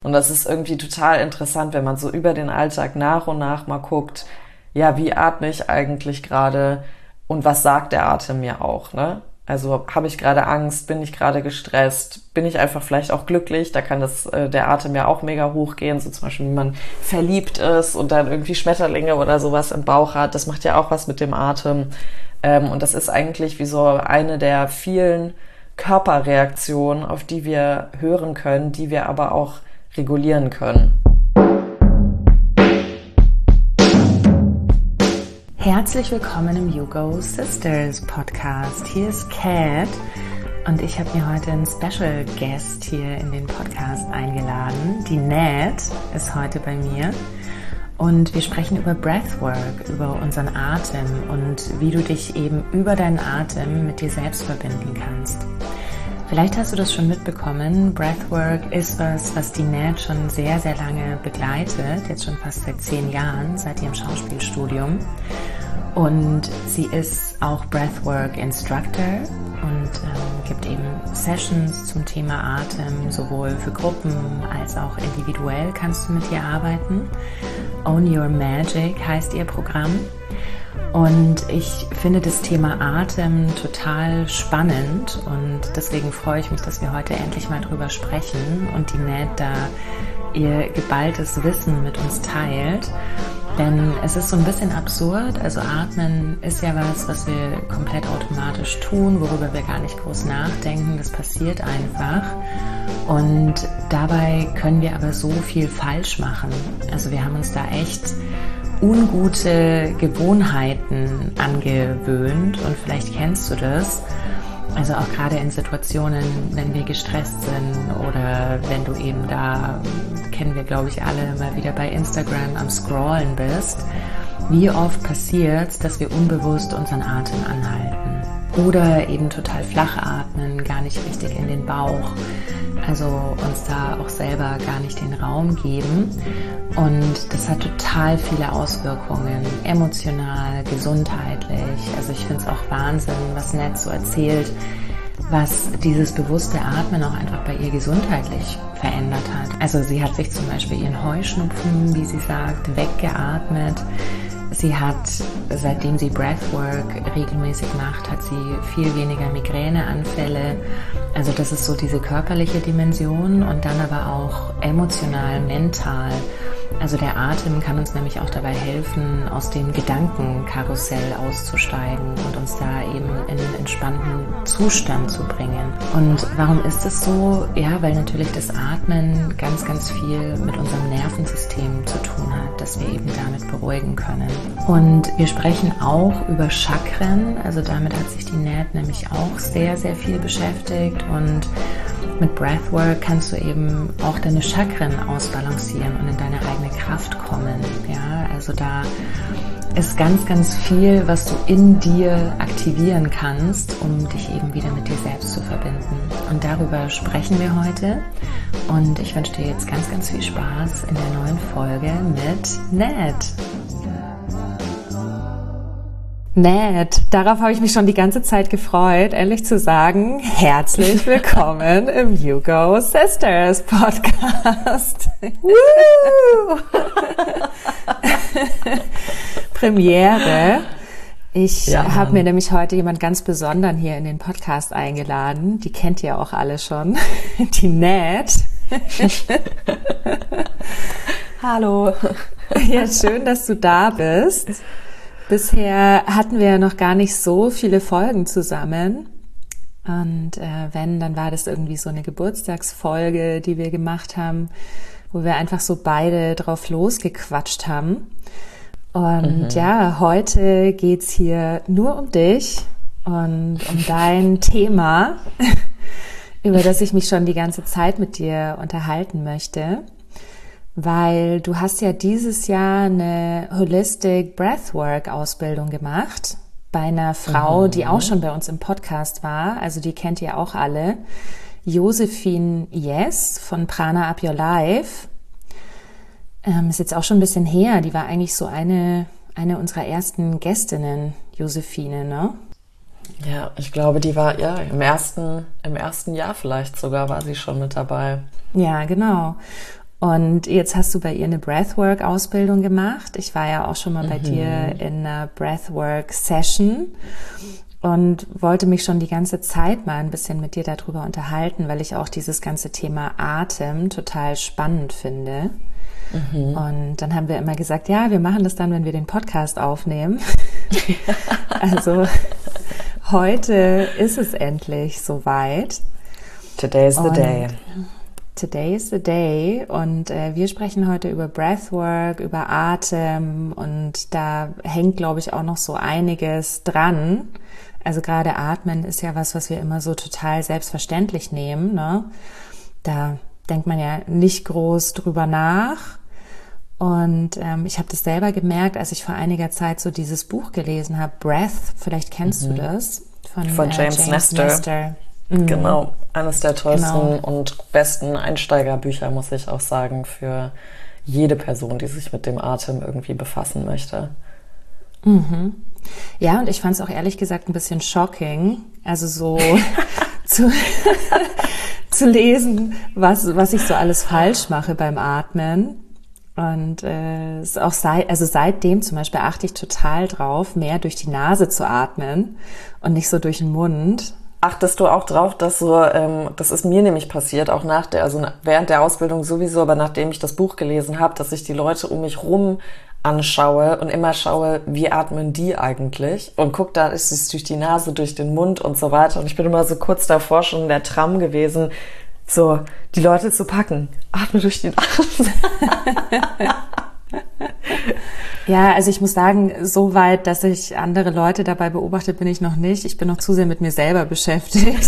Und das ist irgendwie total interessant, wenn man so über den Alltag nach und nach mal guckt, ja, wie atme ich eigentlich gerade und was sagt der Atem mir auch, ne? Also habe ich gerade Angst, bin ich gerade gestresst, bin ich einfach vielleicht auch glücklich, da kann der Atem ja auch mega hochgehen, so zum Beispiel, wenn man verliebt ist und dann irgendwie Schmetterlinge oder sowas im Bauch hat, das macht ja auch was mit dem Atem. Und das ist eigentlich wie so eine der vielen Körperreaktionen, auf die wir hören können, die wir aber auch regulieren können. Herzlich willkommen im You Go Sisters Podcast. Hier ist Kat und ich habe mir heute einen Special Guest hier in den Podcast eingeladen. Die Nat ist heute bei mir und wir sprechen über Breathwork, über unseren Atem und wie du dich eben über deinen Atem mit dir selbst verbinden kannst. Vielleicht hast du das schon mitbekommen, Breathwork ist was die Nat schon sehr, sehr lange begleitet, jetzt schon fast seit 10 Jahren, seit ihrem Schauspielstudium. Und sie ist auch Breathwork Instructor und gibt eben Sessions zum Thema Atem, sowohl für Gruppen als auch individuell kannst du mit ihr arbeiten. Own Your Magic heißt ihr Programm. Und ich finde das Thema Atem total spannend und deswegen freue ich mich, dass wir heute endlich mal drüber sprechen und die Nat da ihr geballtes Wissen mit uns teilt. Denn es ist so ein bisschen absurd, also Atmen ist ja was wir komplett automatisch tun, worüber wir gar nicht groß nachdenken, das passiert einfach. Und dabei können wir aber so viel falsch machen. Also wir haben uns da echt ungute Gewohnheiten angewöhnt und vielleicht kennst du das. Also auch gerade in Situationen, wenn wir gestresst sind oder wenn du eben da, kennen wir glaube ich alle, mal wieder bei Instagram am Scrollen bist. Wie oft passiert es, dass wir unbewusst unseren Atem anhalten oder eben total flach atmen, gar nicht richtig in den Bauch. Also uns da auch selber gar nicht den Raum geben. Und das hat total viele Auswirkungen, emotional, gesundheitlich. Also ich finde es auch Wahnsinn, was Nat so erzählt, was dieses bewusste Atmen auch einfach bei ihr gesundheitlich verändert hat. Also sie hat sich zum Beispiel ihren Heuschnupfen, wie sie sagt, weggeatmet. Sie hat, seitdem sie Breathwork regelmäßig macht, hat sie viel weniger Migräneanfälle. Also das ist so diese körperliche Dimension und dann aber auch emotional, mental. Also der Atem kann uns nämlich auch dabei helfen, aus dem Gedankenkarussell auszusteigen und uns da eben in einen entspannten Zustand zu bringen. Und warum ist es so? Ja, weil natürlich das Atmen ganz, ganz viel mit unserem Nervensystem zu tun hat, dass wir eben damit beruhigen können. Und wir sprechen auch über Chakren, also damit hat sich die Nat nämlich auch sehr, sehr viel beschäftigt und mit Breathwork kannst du eben auch deine Chakren ausbalancieren und in deine eigene Kraft kommen. Ja, also da ist ganz, ganz viel, was du in dir aktivieren kannst, um dich eben wieder mit dir selbst zu verbinden. Und darüber sprechen wir heute. Und ich wünsche dir jetzt ganz, ganz viel Spaß in der neuen Folge mit Nat. Nat, darauf habe ich mich schon die ganze Zeit gefreut, endlich zu sagen, herzlich willkommen im You Go Sisters Podcast. Premiere. Ich habe mir nämlich heute jemand ganz besonderen hier in den Podcast eingeladen. Die kennt ihr auch alle schon. Die Nat. Hallo. Ja, schön, dass du da bist. Bisher hatten wir ja noch gar nicht so viele Folgen zusammen und wenn, dann war das irgendwie so eine Geburtstagsfolge, die wir gemacht haben, wo wir einfach so beide drauf losgequatscht haben. Und ja, heute geht's hier nur um dich und um dein Thema, über das ich mich schon die ganze Zeit mit dir unterhalten möchte. Weil du hast ja dieses Jahr eine Holistic Breathwork Ausbildung gemacht bei einer Frau, die auch schon bei uns im Podcast war, also die kennt ihr auch alle, Josephine Yes von Prana Up Your Life. Ist jetzt auch schon ein bisschen her, die war eigentlich so eine unserer ersten Gästinnen, Josephine, ne? Ja, ich glaube, die war im ersten Jahr vielleicht sogar war sie schon mit dabei. Ja, genau. Und jetzt hast du bei ihr eine Breathwork-Ausbildung gemacht. Ich war ja auch schon mal bei dir in einer Breathwork-Session und wollte mich schon die ganze Zeit mal ein bisschen mit dir darüber unterhalten, weil ich auch dieses ganze Thema Atem total spannend finde. Und dann haben wir immer gesagt, ja, wir machen das dann, wenn wir den Podcast aufnehmen. Also heute ist es endlich soweit. Today is the day. Today is the day und wir sprechen heute über Breathwork, über Atem und da hängt, glaube ich, auch noch so einiges dran. Also gerade Atmen ist ja was wir immer so total selbstverständlich nehmen, ne? Da denkt man ja nicht groß drüber nach. Und ich habe das selber gemerkt, als ich vor einiger Zeit so dieses Buch gelesen habe, Breath, vielleicht kennst du das, von James Nestor. Genau, eines der tollsten und besten Einsteigerbücher, muss ich auch sagen, für jede Person, die sich mit dem Atem irgendwie befassen möchte. Ja, und ich fand es auch ehrlich gesagt ein bisschen shocking, also so zu lesen, was ich so alles falsch mache beim Atmen. Und es auch seitdem zum Beispiel achte ich total drauf, mehr durch die Nase zu atmen und nicht so durch den Mund. Achtest du auch drauf, dass so, das ist mir nämlich passiert, auch während der Ausbildung sowieso, aber nachdem ich das Buch gelesen habe, dass ich die Leute um mich rum anschaue und immer schaue, wie atmen die eigentlich? Und guck, da ist es durch die Nase, durch den Mund und so weiter. Und ich bin immer so kurz davor schon in der Tram gewesen, so die Leute zu packen. Atme durch die Nase. Ja, also ich muss sagen, so weit, dass ich andere Leute dabei beobachte, bin ich noch nicht. Ich bin noch zu sehr mit mir selber beschäftigt.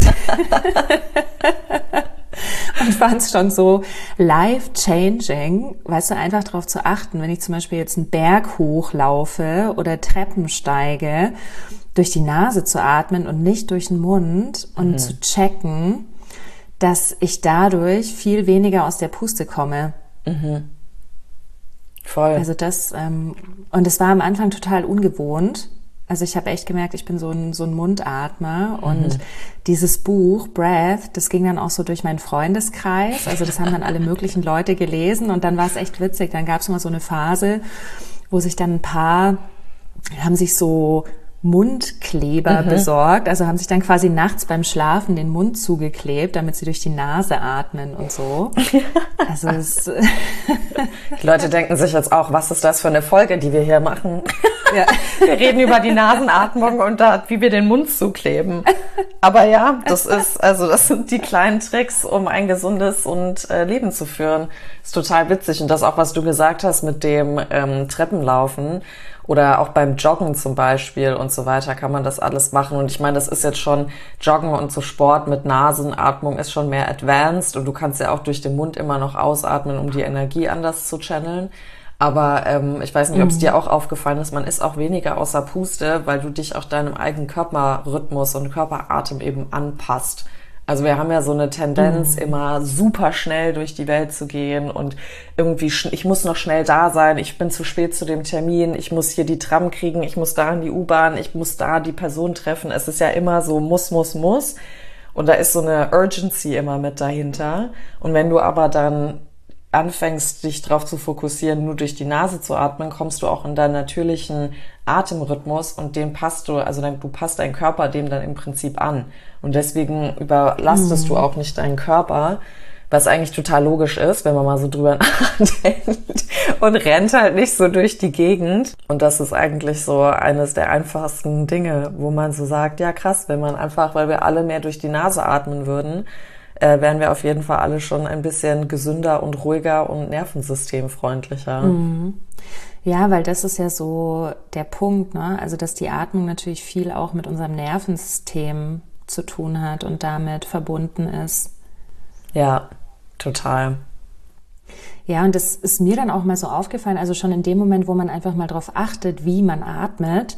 Und fand es schon so life-changing, weißt du, einfach darauf zu achten, wenn ich zum Beispiel jetzt einen Berg hochlaufe oder Treppen steige, durch die Nase zu atmen und nicht durch den Mund und zu checken, dass ich dadurch viel weniger aus der Puste komme. Voll. Also und es war am Anfang total ungewohnt. Also ich habe echt gemerkt, ich bin so ein Mundatmer und dieses Buch, Breath, das ging dann auch so durch meinen Freundeskreis. Also das haben dann alle möglichen Leute gelesen und dann war es echt witzig. Dann gab es mal so eine Phase, wo sich dann ein paar, haben sich so Mundkleber besorgt, also haben sich dann quasi nachts beim Schlafen den Mund zugeklebt, damit sie durch die Nase atmen und so. Also die Leute denken sich jetzt auch, was ist das für eine Folge, die wir hier machen? Ja. Wir reden über die Nasenatmung und wie wir den Mund zukleben. Aber ja, das sind die kleinen Tricks, um ein gesundes Leben zu führen. Das ist total witzig. Und das auch, was du gesagt hast mit dem Treppenlaufen oder auch beim Joggen zum Beispiel und so weiter, kann man das alles machen. Und ich meine, das ist jetzt schon Joggen und so Sport mit Nasenatmung ist schon mehr advanced und du kannst ja auch durch den Mund immer noch ausatmen, um die Energie anders zu channeln. Aber ich weiß nicht, ob es dir auch aufgefallen ist, man ist auch weniger außer Puste, weil du dich auch deinem eigenen Körperrhythmus und Körperatem eben anpasst. Also wir haben ja so eine Tendenz, immer super schnell durch die Welt zu gehen und irgendwie, ich muss noch schnell da sein, ich bin zu spät zu dem Termin, ich muss hier die Tram kriegen, ich muss da in die U-Bahn, ich muss da die Person treffen. Es ist ja immer so muss. Und da ist so eine Urgency immer mit dahinter. Und wenn du aber dann anfängst, dich darauf zu fokussieren, nur durch die Nase zu atmen, kommst du auch in deinen natürlichen Atemrhythmus und du passt deinen Körper dem dann im Prinzip an. Und deswegen überlastest du auch nicht deinen Körper, was eigentlich total logisch ist, wenn man mal so drüber nachdenkt und rennt halt nicht so durch die Gegend. Und das ist eigentlich so eines der einfachsten Dinge, wo man so sagt, ja krass, weil wir alle mehr durch die Nase atmen würden, wären wir auf jeden Fall alle schon ein bisschen gesünder und ruhiger und nervensystemfreundlicher. Ja, weil das ist ja so der Punkt, ne? Also, dass die Atmung natürlich viel auch mit unserem Nervensystem zu tun hat und damit verbunden ist. Ja, total. Ja, und das ist mir dann auch mal so aufgefallen, also schon in dem Moment, wo man einfach mal drauf achtet, wie man atmet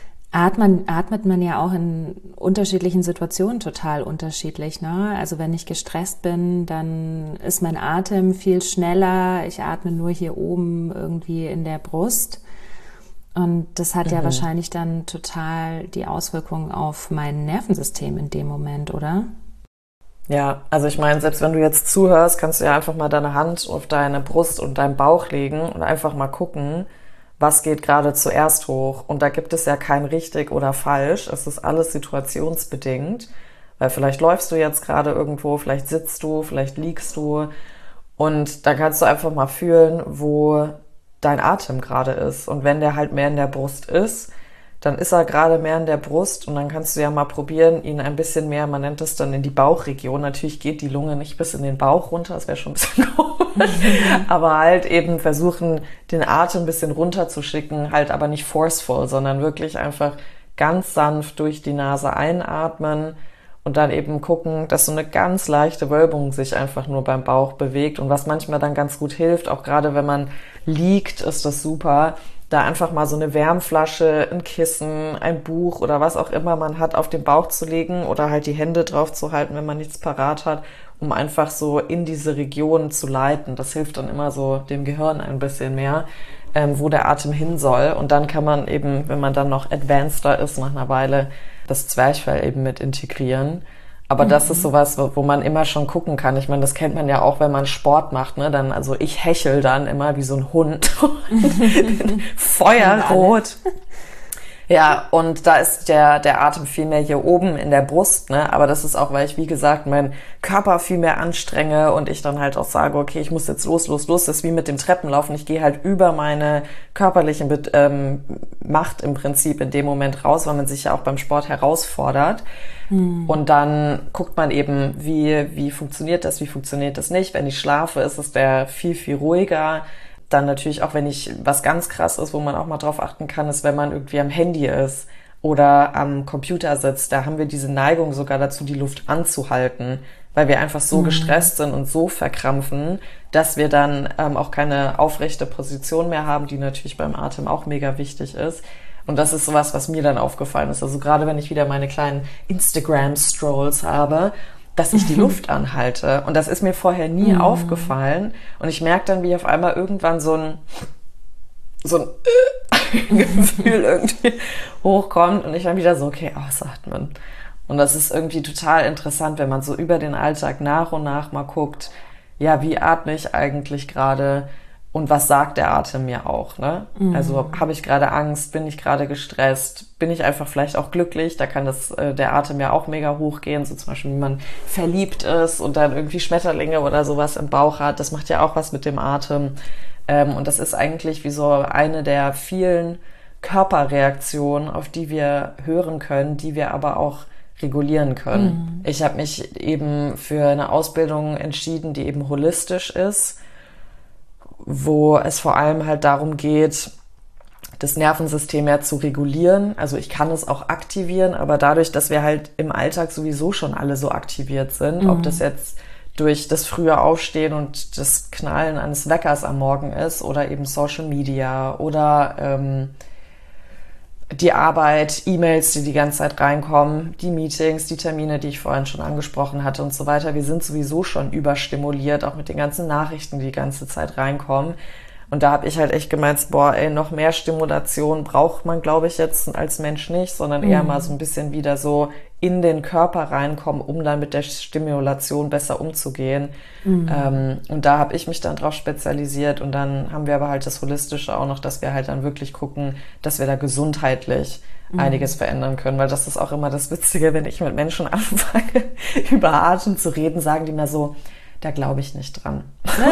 man ja auch in unterschiedlichen Situationen total unterschiedlich, ne? Also wenn ich gestresst bin, dann ist mein Atem viel schneller. Ich atme nur hier oben irgendwie in der Brust. Und das hat ja wahrscheinlich dann total die Auswirkungen auf mein Nervensystem in dem Moment, oder? Ja, also ich meine, selbst wenn du jetzt zuhörst, kannst du ja einfach mal deine Hand auf deine Brust und deinen Bauch legen und einfach mal gucken, was geht gerade zuerst hoch. Und da gibt es ja kein richtig oder falsch. Es ist alles situationsbedingt. Weil vielleicht läufst du jetzt gerade irgendwo, vielleicht sitzt du, vielleicht liegst du. Und dann kannst du einfach mal fühlen, wo dein Atem gerade ist. Und wenn der halt mehr in der Brust ist, dann ist er gerade mehr in der Brust und dann kannst du ja mal probieren, ihn ein bisschen mehr, man nennt es dann in die Bauchregion. Natürlich geht die Lunge nicht bis in den Bauch runter, das wäre schon ein bisschen komisch. Aber halt eben versuchen, den Atem ein bisschen runterzuschicken, halt aber nicht forceful, sondern wirklich einfach ganz sanft durch die Nase einatmen und dann eben gucken, dass so eine ganz leichte Wölbung sich einfach nur beim Bauch bewegt. Und was manchmal dann ganz gut hilft, auch gerade wenn man liegt, ist das super, da einfach mal so eine Wärmflasche, ein Kissen, ein Buch oder was auch immer man hat, auf den Bauch zu legen oder halt die Hände drauf zu halten, wenn man nichts parat hat, um einfach so in diese Region zu leiten. Das hilft dann immer so dem Gehirn ein bisschen mehr, wo der Atem hin soll. Und dann kann man eben, wenn man dann noch advanceder ist, nach einer Weile das Zwerchfell eben mit integrieren. Aber das ist sowas, wo man immer schon gucken kann. Ich meine, das kennt man ja auch, wenn man Sport macht, ne? Dann, also ich hechel dann immer wie so ein Hund. Feuerrot. Ja, und da ist der Atem viel mehr hier oben in der Brust, ne? Aber das ist auch, weil ich, wie gesagt, meinen Körper viel mehr anstrenge und ich dann halt auch sage, okay, ich muss jetzt los. Das ist wie mit dem Treppenlaufen. Ich gehe halt über meine körperliche Macht im Prinzip in dem Moment raus, weil man sich ja auch beim Sport herausfordert. Und dann guckt man eben, wie funktioniert das nicht. Wenn ich schlafe, ist es der viel, viel ruhiger. Dann natürlich auch, wenn was ganz krass ist, wo man auch mal drauf achten kann, ist, wenn man irgendwie am Handy ist oder am Computer sitzt, da haben wir diese Neigung sogar dazu, die Luft anzuhalten, weil wir einfach so gestresst sind und so verkrampfen, dass wir dann auch keine aufrechte Position mehr haben, die natürlich beim Atem auch mega wichtig ist. Und das ist sowas, was mir dann aufgefallen ist. Also gerade wenn ich wieder meine kleinen Instagram-Strolls habe, dass ich die Luft anhalte. Und das ist mir vorher nie aufgefallen. Und ich merke dann, wie auf einmal irgendwann so ein Gefühl irgendwie hochkommt und ich dann wieder so, okay, ausatmen. Und das ist irgendwie total interessant, wenn man so über den Alltag nach und nach mal guckt, ja, wie atme ich eigentlich gerade und was sagt der Atem mir auch, ne? Also habe ich gerade Angst, bin ich gerade gestresst, bin ich einfach vielleicht auch glücklich, da kann der Atem ja auch mega hochgehen, so zum Beispiel, wenn man verliebt ist und dann irgendwie Schmetterlinge oder sowas im Bauch hat, das macht ja auch was mit dem Atem. Und das ist eigentlich wie so eine der vielen Körperreaktionen, auf die wir hören können, die wir aber auch regulieren können. Ich habe mich eben für eine Ausbildung entschieden, die eben holistisch ist, wo es vor allem halt darum geht, das Nervensystem ja zu regulieren. Also ich kann es auch aktivieren, aber dadurch, dass wir halt im Alltag sowieso schon alle so aktiviert sind, ob das jetzt durch das frühe Aufstehen und das Knallen eines Weckers am Morgen ist oder eben Social Media oder die Arbeit, E-Mails, die ganze Zeit reinkommen, die Meetings, die Termine, die ich vorhin schon angesprochen hatte und so weiter. Wir sind sowieso schon überstimuliert, auch mit den ganzen Nachrichten, die ganze Zeit reinkommen. Und da habe ich halt echt gemeint, noch mehr Stimulation braucht man, glaube ich, jetzt als Mensch nicht, sondern eher mal so ein bisschen wieder so in den Körper reinkommen, um dann mit der Stimulation besser umzugehen. Und da habe ich mich dann drauf spezialisiert und dann haben wir aber halt das Holistische auch noch, dass wir halt dann wirklich gucken, dass wir da gesundheitlich einiges verändern können, weil das ist auch immer das Witzige, wenn ich mit Menschen anfange, über Atem zu reden, sagen die mir so, da glaube ich nicht dran.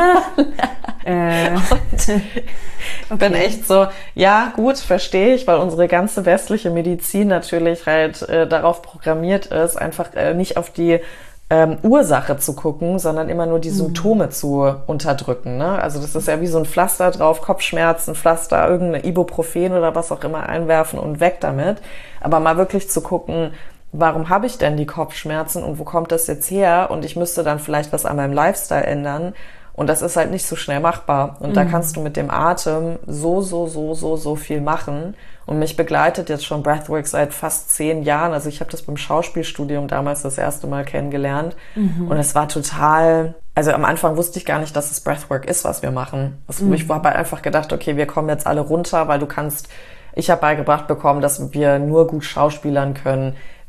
Und ich bin echt so, ja gut, verstehe ich, weil unsere ganze westliche Medizin natürlich halt darauf programmiert ist, einfach nicht auf die Ursache zu gucken, sondern immer nur die Symptome zu unterdrücken. Ne? Also das ist ja wie so ein Pflaster drauf, Kopfschmerzen, Pflaster, irgendeine Ibuprofen oder was auch immer einwerfen und weg damit. Aber mal wirklich zu gucken, warum habe ich denn die Kopfschmerzen und wo kommt das jetzt her? Und ich müsste dann vielleicht was an meinem Lifestyle ändern. Und das ist halt nicht so schnell machbar. Und da kannst du mit dem Atem so viel machen. Und mich begleitet jetzt schon Breathwork seit fast 10 Jahren. Also ich habe das beim Schauspielstudium damals das erste Mal kennengelernt. Und es war total, also am Anfang wusste ich gar nicht, dass es Breathwork ist, was wir machen. Ich habe halt einfach gedacht, okay, wir kommen jetzt alle runter, weil ich habe beigebracht bekommen, dass wir nur gut schauspielern können,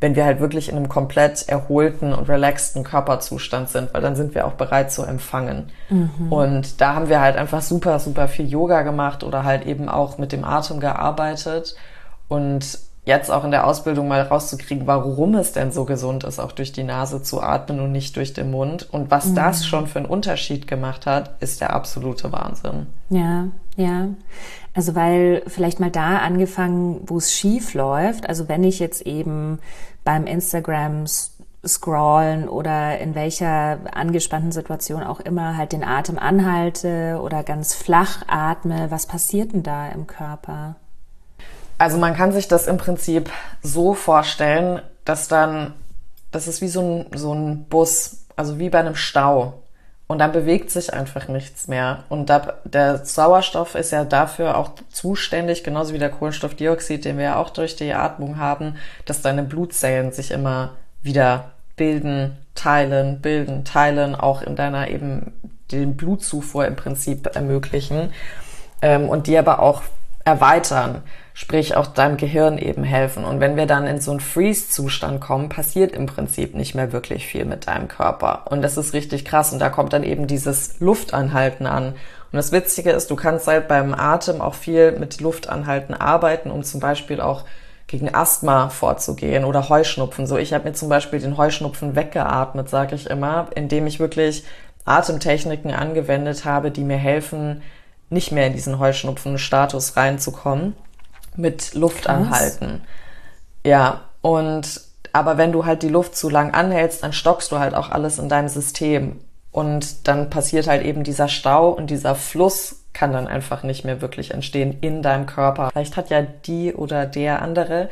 wenn wir halt wirklich in einem komplett erholten und relaxten Körperzustand sind, weil dann sind wir auch bereit zu empfangen. Und da haben wir halt einfach super, super viel Yoga gemacht oder halt eben auch mit dem Atem gearbeitet. Und jetzt auch in der Ausbildung mal rauszukriegen, warum es denn so gesund ist, auch durch die Nase zu atmen und nicht durch den Mund. Und was das schon für einen Unterschied gemacht hat, ist der absolute Wahnsinn. Ja, ja. Also weil vielleicht mal da angefangen, wo es schief läuft. Also wenn ich jetzt eben beim Instagram scrollen oder in welcher angespannten Situation auch immer halt den Atem anhalte oder ganz flach atme, was passiert denn da im Körper? Also man kann sich das im Prinzip so vorstellen, das ist wie so ein Bus, also wie bei einem Stau. Und dann bewegt sich einfach nichts mehr. Und der Sauerstoff ist ja dafür auch zuständig, genauso wie der Kohlenstoffdioxid, den wir ja auch durch die Atmung haben, dass deine Blutzellen sich immer wieder bilden, teilen, auch in deiner eben den Blutzufuhr im Prinzip ermöglichen und die aber auch erweitern, sprich auch deinem Gehirn eben helfen. Und wenn wir dann in so einen Freeze-Zustand kommen, passiert im Prinzip nicht mehr wirklich viel mit deinem Körper. Und das ist richtig krass. Und da kommt dann eben dieses Luftanhalten an. Und das Witzige ist, du kannst halt beim Atem auch viel mit Luftanhalten arbeiten, um zum Beispiel auch gegen Asthma vorzugehen oder Heuschnupfen. So, ich habe mir zum Beispiel den Heuschnupfen weggeatmet, sage ich immer, indem ich wirklich Atemtechniken angewendet habe, die mir helfen, nicht mehr in diesen Heuschnupfen-Status reinzukommen, mit Luft anhalten. Ja, aber wenn du halt die Luft zu lang anhältst, dann stockst du halt auch alles in deinem System. Und dann passiert halt eben dieser Stau und dieser Fluss kann dann einfach nicht mehr wirklich entstehen in deinem Körper. Vielleicht hat ja die oder der andere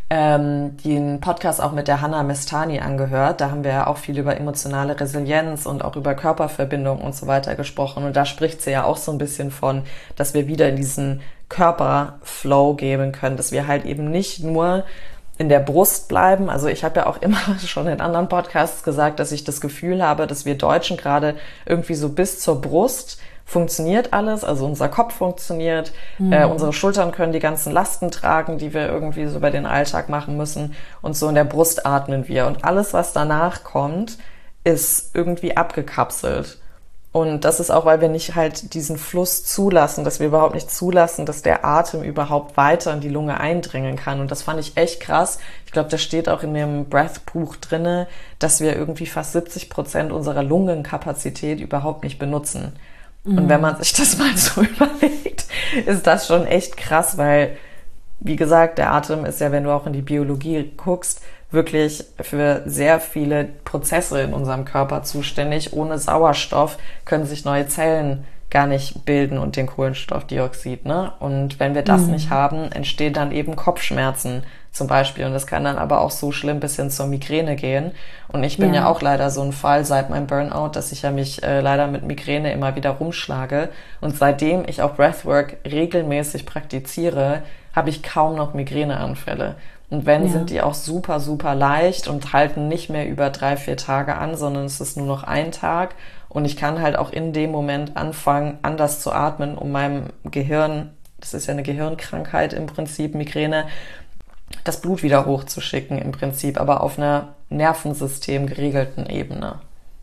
den Podcast auch mit der Hannah Mestani angehört. Da haben wir ja auch viel über emotionale Resilienz und auch über Körperverbindung und so weiter gesprochen. Und da spricht sie ja auch so ein bisschen von, dass wir wieder in diesen Körperflow geben können, dass wir halt eben nicht nur in der Brust bleiben. Also ich habe ja auch immer schon in anderen Podcasts gesagt, dass ich das Gefühl habe, dass wir Deutschen gerade irgendwie so bis zur Brust funktioniert alles, also unser Kopf funktioniert, unsere Schultern können die ganzen Lasten tragen, die wir irgendwie so über den Alltag machen müssen und so in der Brust atmen wir und alles, was danach kommt, ist irgendwie abgekapselt. Und das ist auch, weil wir nicht halt diesen Fluss zulassen, dass wir überhaupt nicht zulassen, dass der Atem überhaupt weiter in die Lunge eindringen kann. Und das fand ich echt krass. Ich glaube, das steht auch in dem Breath-Buch drinne, dass wir irgendwie fast 70% unserer Lungenkapazität überhaupt nicht benutzen. Und wenn man sich das mal so überlegt, ist das schon echt krass, weil, wie gesagt, der Atem ist ja, wenn du auch in die Biologie guckst, wirklich für sehr viele Prozesse in unserem Körper zuständig. Ohne Sauerstoff können sich neue Zellen gar nicht bilden und den Kohlenstoffdioxid, ne? Und wenn wir das nicht haben, entstehen dann eben Kopfschmerzen zum Beispiel. Und das kann dann aber auch so schlimm bis hin zur Migräne gehen. Und ich bin ja auch leider so ein Fall seit meinem Burnout, dass ich ja mich leider mit Migräne immer wieder rumschlage. Und seitdem ich auch Breathwork regelmäßig praktiziere, habe ich kaum noch Migräneanfälle. Und wenn, sind die auch super, super leicht und halten nicht mehr über 3-4 Tage an, sondern es ist nur noch ein Tag. Und ich kann halt auch in dem Moment anfangen, anders zu atmen, um meinem Gehirn, das ist ja eine Gehirnkrankheit im Prinzip, Migräne, das Blut wieder hochzuschicken im Prinzip, aber auf einer Nervensystem geregelten Ebene.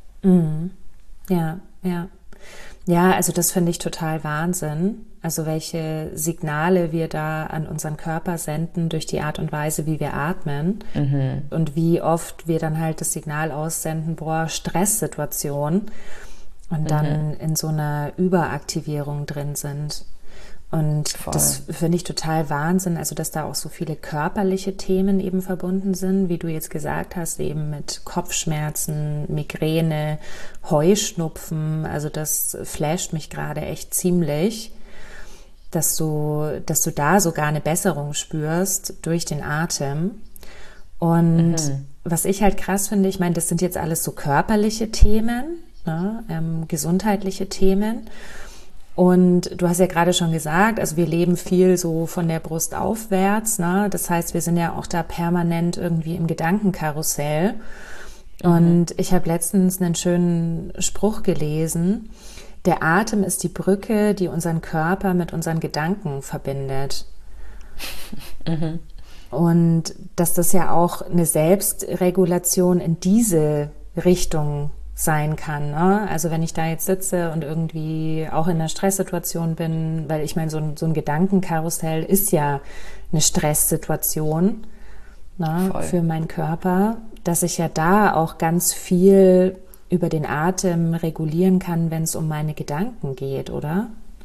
Ja, ja. Ja, also das finde ich total Wahnsinn. Also welche Signale wir da an unseren Körper senden durch die Art und Weise, wie wir atmen. Und wie oft wir dann halt das Signal aussenden, boah, Stresssituation. Und dann in so einer Überaktivierung drin sind. Und das finde ich total Wahnsinn, also dass da auch so viele körperliche Themen eben verbunden sind, wie du jetzt gesagt hast, eben mit Kopfschmerzen, Migräne, Heuschnupfen, also das flasht mich gerade echt ziemlich, dass du da sogar eine Besserung spürst durch den Atem. Und was ich halt krass finde, ich meine, das sind jetzt alles so körperliche Themen, ne, gesundheitliche Themen. Und du hast ja gerade schon gesagt, also wir leben viel so von der Brust aufwärts, ne? Das heißt, wir sind ja auch da permanent irgendwie im Gedankenkarussell. Und ich habe letztens einen schönen Spruch gelesen: Der Atem ist die Brücke, die unseren Körper mit unseren Gedanken verbindet. Und dass das ja auch eine Selbstregulation in diese Richtung sein kann. Ne? Also wenn ich da jetzt sitze und irgendwie auch in einer Stresssituation bin, weil ich meine, so ein Gedankenkarussell ist ja eine Stresssituation, ne, für meinen Körper, dass ich ja da auch ganz viel über den Atem regulieren kann, wenn es um meine Gedanken geht, oder?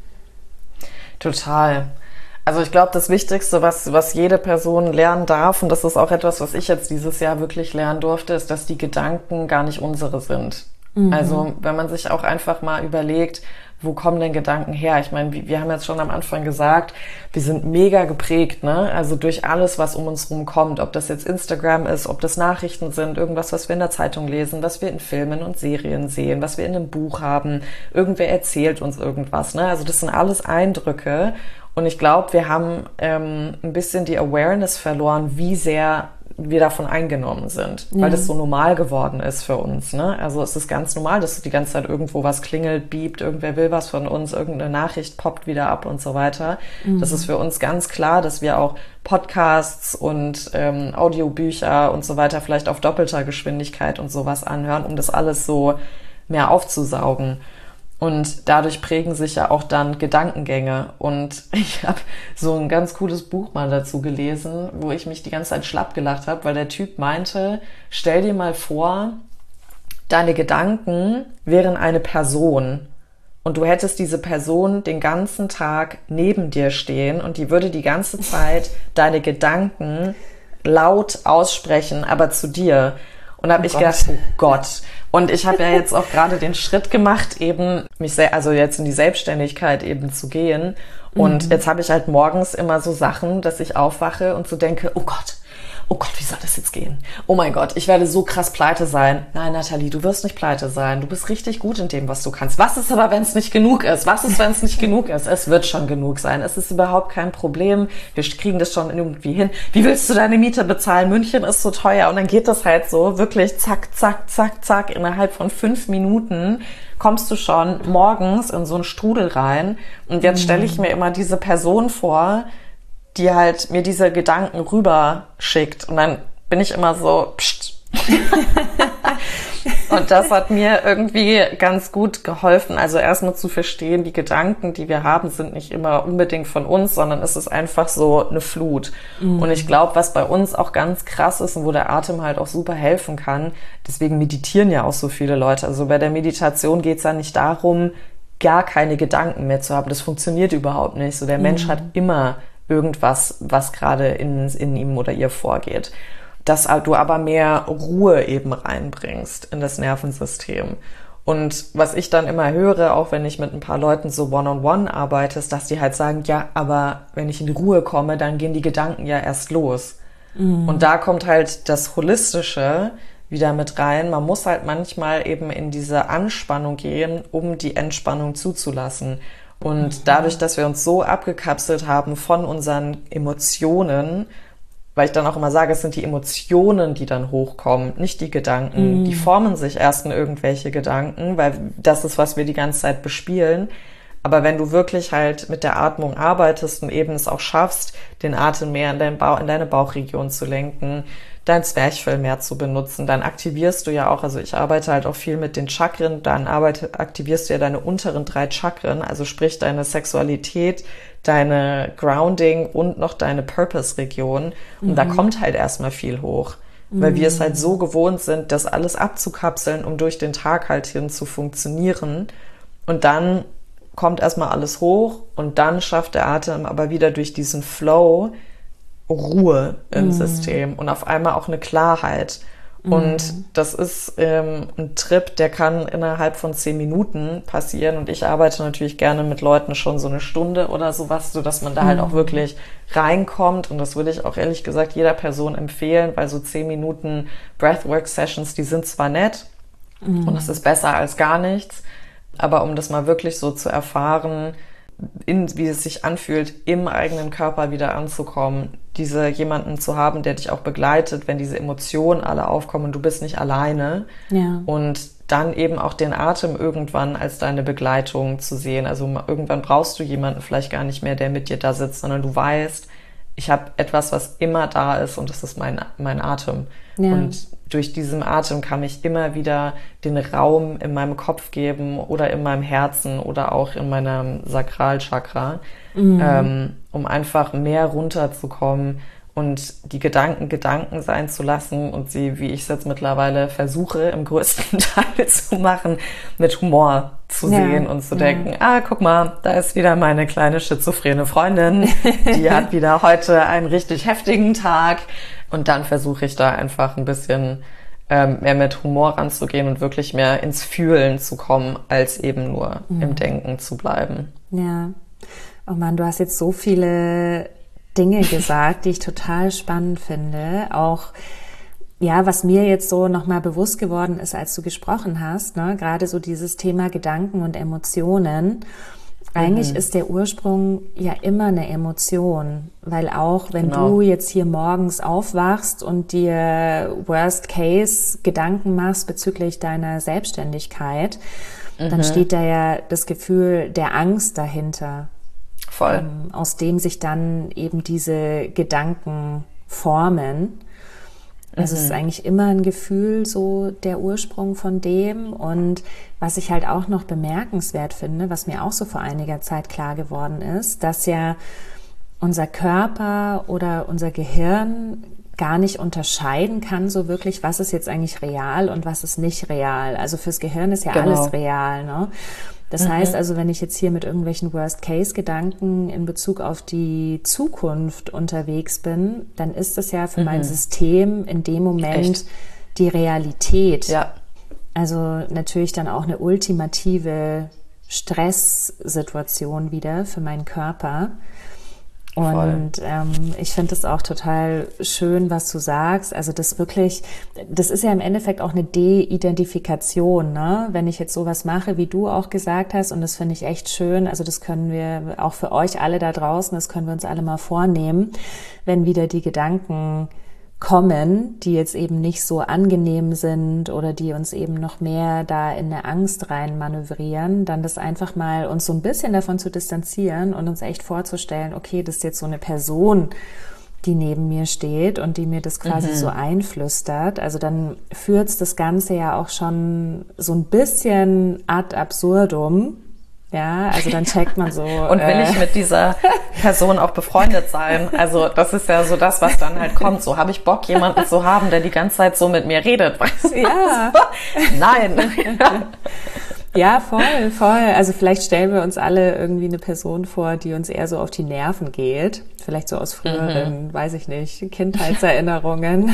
Total. Also ich glaube, das Wichtigste, was jede Person lernen darf, und das ist auch etwas, was ich jetzt dieses Jahr wirklich lernen durfte, ist, dass die Gedanken gar nicht unsere sind. Also wenn man sich auch einfach mal überlegt, wo kommen denn Gedanken her? Ich meine, wir haben jetzt schon am Anfang gesagt, wir sind mega geprägt, ne? Also durch alles, was um uns rum kommt, ob das jetzt Instagram ist, ob das Nachrichten sind, irgendwas, was wir in der Zeitung lesen, was wir in Filmen und Serien sehen, was wir in einem Buch haben, irgendwer erzählt uns irgendwas, ne? Also das sind alles Eindrücke. Und ich glaube, wir haben ein bisschen die Awareness verloren, wie sehr wir davon eingenommen sind, weil das so normal geworden ist für uns. Ne? Also es ist ganz normal, dass die ganze Zeit irgendwo was klingelt, biebt, irgendwer will was von uns, irgendeine Nachricht poppt wieder ab und so weiter. Das ist für uns ganz klar, dass wir auch Podcasts und Audiobücher und so weiter vielleicht auf doppelter Geschwindigkeit und sowas anhören, um das alles so mehr aufzusaugen. Und dadurch prägen sich ja auch dann Gedankengänge. Und ich habe so ein ganz cooles Buch mal dazu gelesen, wo ich mich die ganze Zeit schlapp gelacht habe, weil der Typ meinte, stell dir mal vor, deine Gedanken wären eine Person. Und du hättest diese Person den ganzen Tag neben dir stehen und die würde die ganze Zeit deine Gedanken laut aussprechen, aber zu dir. Und da habe ich gedacht, oh Gott. Und ich habe ja jetzt auch gerade den Schritt gemacht, eben also jetzt in die Selbstständigkeit eben zu gehen. Und jetzt habe ich halt morgens immer so Sachen, dass ich aufwache und so denke, oh Gott, wie soll das jetzt gehen? Oh mein Gott, ich werde so krass pleite sein. Nein, Nathalie, du wirst nicht pleite sein. Du bist richtig gut in dem, was du kannst. Was ist aber, wenn es nicht genug ist? Was ist, wenn es nicht genug ist? Es wird schon genug sein. Es ist überhaupt kein Problem. Wir kriegen das schon irgendwie hin. Wie willst du deine Miete bezahlen? München ist so teuer. Und dann geht das halt so wirklich zack, zack, zack, zack. Innerhalb von 5 Minuten kommst du schon morgens in so einen Strudel rein. Und jetzt stelle ich mir immer diese Person vor, die halt mir diese Gedanken rüber schickt. Und dann bin ich immer so, pst. Und das hat mir irgendwie ganz gut geholfen. Also erstmal zu verstehen, die Gedanken, die wir haben, sind nicht immer unbedingt von uns, sondern es ist einfach so eine Flut. Und ich glaube, was bei uns auch ganz krass ist und wo der Atem halt auch super helfen kann, deswegen meditieren ja auch so viele Leute. Also bei der Meditation geht es ja nicht darum, gar keine Gedanken mehr zu haben. Das funktioniert überhaupt nicht. So der Mensch hat immer irgendwas, was gerade in ihm oder ihr vorgeht. Dass du aber mehr Ruhe eben reinbringst in das Nervensystem. Und was ich dann immer höre, auch wenn ich mit ein paar Leuten so one-on-one arbeite, ist, dass die halt sagen, ja, aber wenn ich in die Ruhe komme, dann gehen die Gedanken ja erst los. Und da kommt halt das Holistische wieder mit rein. Man muss halt manchmal eben in diese Anspannung gehen, um die Entspannung zuzulassen. Und dadurch, dass wir uns so abgekapselt haben von unseren Emotionen, weil ich dann auch immer sage, es sind die Emotionen, die dann hochkommen, nicht die Gedanken. Die formen sich erst in irgendwelche Gedanken, weil das ist, was wir die ganze Zeit bespielen. Aber wenn du wirklich halt mit der Atmung arbeitest und eben es auch schaffst, den Atem mehr in deine Bauchregion zu lenken, dein Zwerchfell mehr zu benutzen, dann aktivierst du ja auch, also ich arbeite halt auch viel mit den Chakren, dann aktivierst du ja deine unteren 3 Chakren, also sprich deine Sexualität, deine Grounding und noch deine Purpose-Region. Und da kommt halt erstmal viel hoch, weil wir es halt so gewohnt sind, das alles abzukapseln, um durch den Tag halt hin zu funktionieren. Und dann kommt erstmal alles hoch und dann schafft der Atem aber wieder durch diesen Flow Ruhe im System und auf einmal auch eine Klarheit. Und das ist ein Trip, der kann innerhalb von 10 Minuten passieren. Und ich arbeite natürlich gerne mit Leuten schon so eine Stunde oder sowas, sodass man da halt auch wirklich reinkommt. Und das würde ich auch ehrlich gesagt jeder Person empfehlen, weil so 10 Minuten Breathwork-Sessions, die sind zwar nett und das ist besser als gar nichts, aber um das mal wirklich so zu erfahren, wie es sich anfühlt, im eigenen Körper wieder anzukommen, jemanden zu haben, der dich auch begleitet, wenn diese Emotionen alle aufkommen und du bist nicht alleine. Ja. Und dann eben auch den Atem irgendwann als deine Begleitung zu sehen. Also irgendwann brauchst du jemanden vielleicht gar nicht mehr, der mit dir da sitzt, sondern du weißt, ich habe etwas, was immer da ist und das ist mein Atem. Ja. Und durch diesen Atem kann ich immer wieder den Raum in meinem Kopf geben oder in meinem Herzen oder auch in meinem Sakralchakra, um einfach mehr runterzukommen und die Gedanken sein zu lassen und sie, wie ich es jetzt mittlerweile versuche, im größten Teil zu machen, mit Humor zu sehen und zu denken, guck mal, da ist wieder meine kleine schizophrene Freundin, die hat wieder heute einen richtig heftigen Tag. Und dann versuche ich da einfach ein bisschen mehr mit Humor ranzugehen und wirklich mehr ins Fühlen zu kommen, als eben nur im Denken zu bleiben. Ja. Oh Mann, du hast jetzt so viele Dinge gesagt, die ich total spannend finde. Auch, ja, was mir jetzt so nochmal bewusst geworden ist, als du gesprochen hast, ne, gerade so dieses Thema Gedanken und Emotionen. Eigentlich ist der Ursprung ja immer eine Emotion, weil auch wenn du jetzt hier morgens aufwachst und dir Worst Case Gedanken machst bezüglich deiner Selbstständigkeit, dann steht da ja das Gefühl der Angst dahinter. Voll. Aus dem sich dann eben diese Gedanken formen. Also es ist eigentlich immer ein Gefühl, so der Ursprung von dem. Und was ich halt auch noch bemerkenswert finde, was mir auch so vor einiger Zeit klar geworden ist, dass ja unser Körper oder unser Gehirn gar nicht unterscheiden kann, so wirklich, was ist jetzt eigentlich real und was ist nicht real. Also fürs Gehirn ist ja alles real, ne? Das heißt also, wenn ich jetzt hier mit irgendwelchen Worst-Case-Gedanken in Bezug auf die Zukunft unterwegs bin, dann ist das ja für mein System in dem Moment die Realität. Ja. Also natürlich dann auch eine ultimative Stresssituation wieder für meinen Körper. Und ich finde es auch total schön, was du sagst. Also das ist ja im Endeffekt auch eine De-Identifikation, ne? Wenn ich jetzt sowas mache, wie du auch gesagt hast, und das finde ich echt schön. Also das können wir auch für euch alle da draußen, das können wir uns alle mal vornehmen, wenn wieder die Gedanken kommen, die jetzt eben nicht so angenehm sind oder die uns eben noch mehr da in eine Angst rein manövrieren, dann das einfach mal uns so ein bisschen davon zu distanzieren und uns echt vorzustellen, okay, das ist jetzt so eine Person, die neben mir steht und die mir das quasi so einflüstert. Also dann führt das Ganze ja auch schon so ein bisschen ad absurdum. Ja, also dann checkt man so. Und will ich mit dieser Person auch befreundet sein? Also das ist ja so das, was dann halt kommt. So, habe ich Bock, jemanden zu haben, der die ganze Zeit so mit mir redet? Weißt du? Ja. Nein. Ja, voll. Also vielleicht stellen wir uns alle irgendwie eine Person vor, die uns eher so auf die Nerven geht. Vielleicht so aus früheren, weiß ich nicht, Kindheitserinnerungen.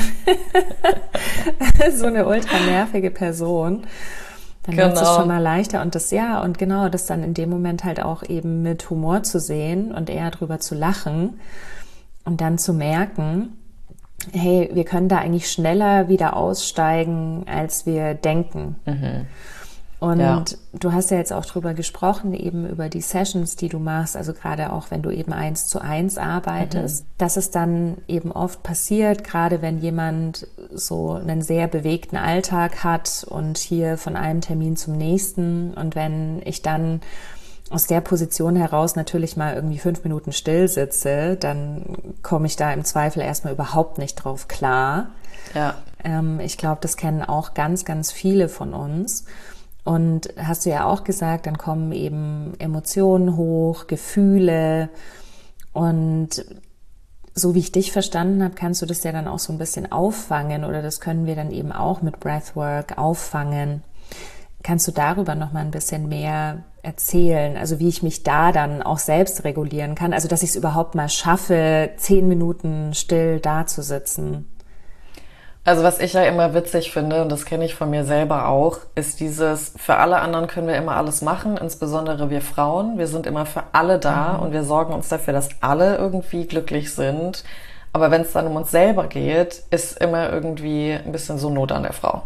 So eine ultra nervige Person. Dann wird es schon mal leichter und das dann in dem Moment halt auch eben mit Humor zu sehen und eher drüber zu lachen und dann zu merken, hey, wir können da eigentlich schneller wieder aussteigen, als wir denken. Und du hast ja jetzt auch drüber gesprochen, eben über die Sessions, die du machst, also gerade auch, wenn du eben 1:1 arbeitest, dass es dann eben oft passiert, gerade wenn jemand so einen sehr bewegten Alltag hat und hier von einem Termin zum nächsten und wenn ich dann aus der Position heraus natürlich mal irgendwie 5 Minuten still sitze, dann komme ich da im Zweifel erstmal überhaupt nicht drauf klar. Ja. Ich glaube, das kennen auch ganz, ganz viele von uns. Und hast du ja auch gesagt, dann kommen eben Emotionen hoch, Gefühle und so wie ich dich verstanden habe, kannst du das ja dann auch so ein bisschen auffangen oder das können wir dann eben auch mit Breathwork auffangen. Kannst du darüber noch mal ein bisschen mehr erzählen? Also wie ich mich da dann auch selbst regulieren kann, also dass ich es überhaupt mal schaffe, 10 Minuten still da zu sitzen. Also was ich ja immer witzig finde, und das kenne ich von mir selber auch, ist dieses, für alle anderen können wir immer alles machen, insbesondere wir Frauen. Wir sind immer für alle da und wir sorgen uns dafür, dass alle irgendwie glücklich sind. Aber wenn es dann um uns selber geht, ist immer irgendwie ein bisschen so Not an der Frau.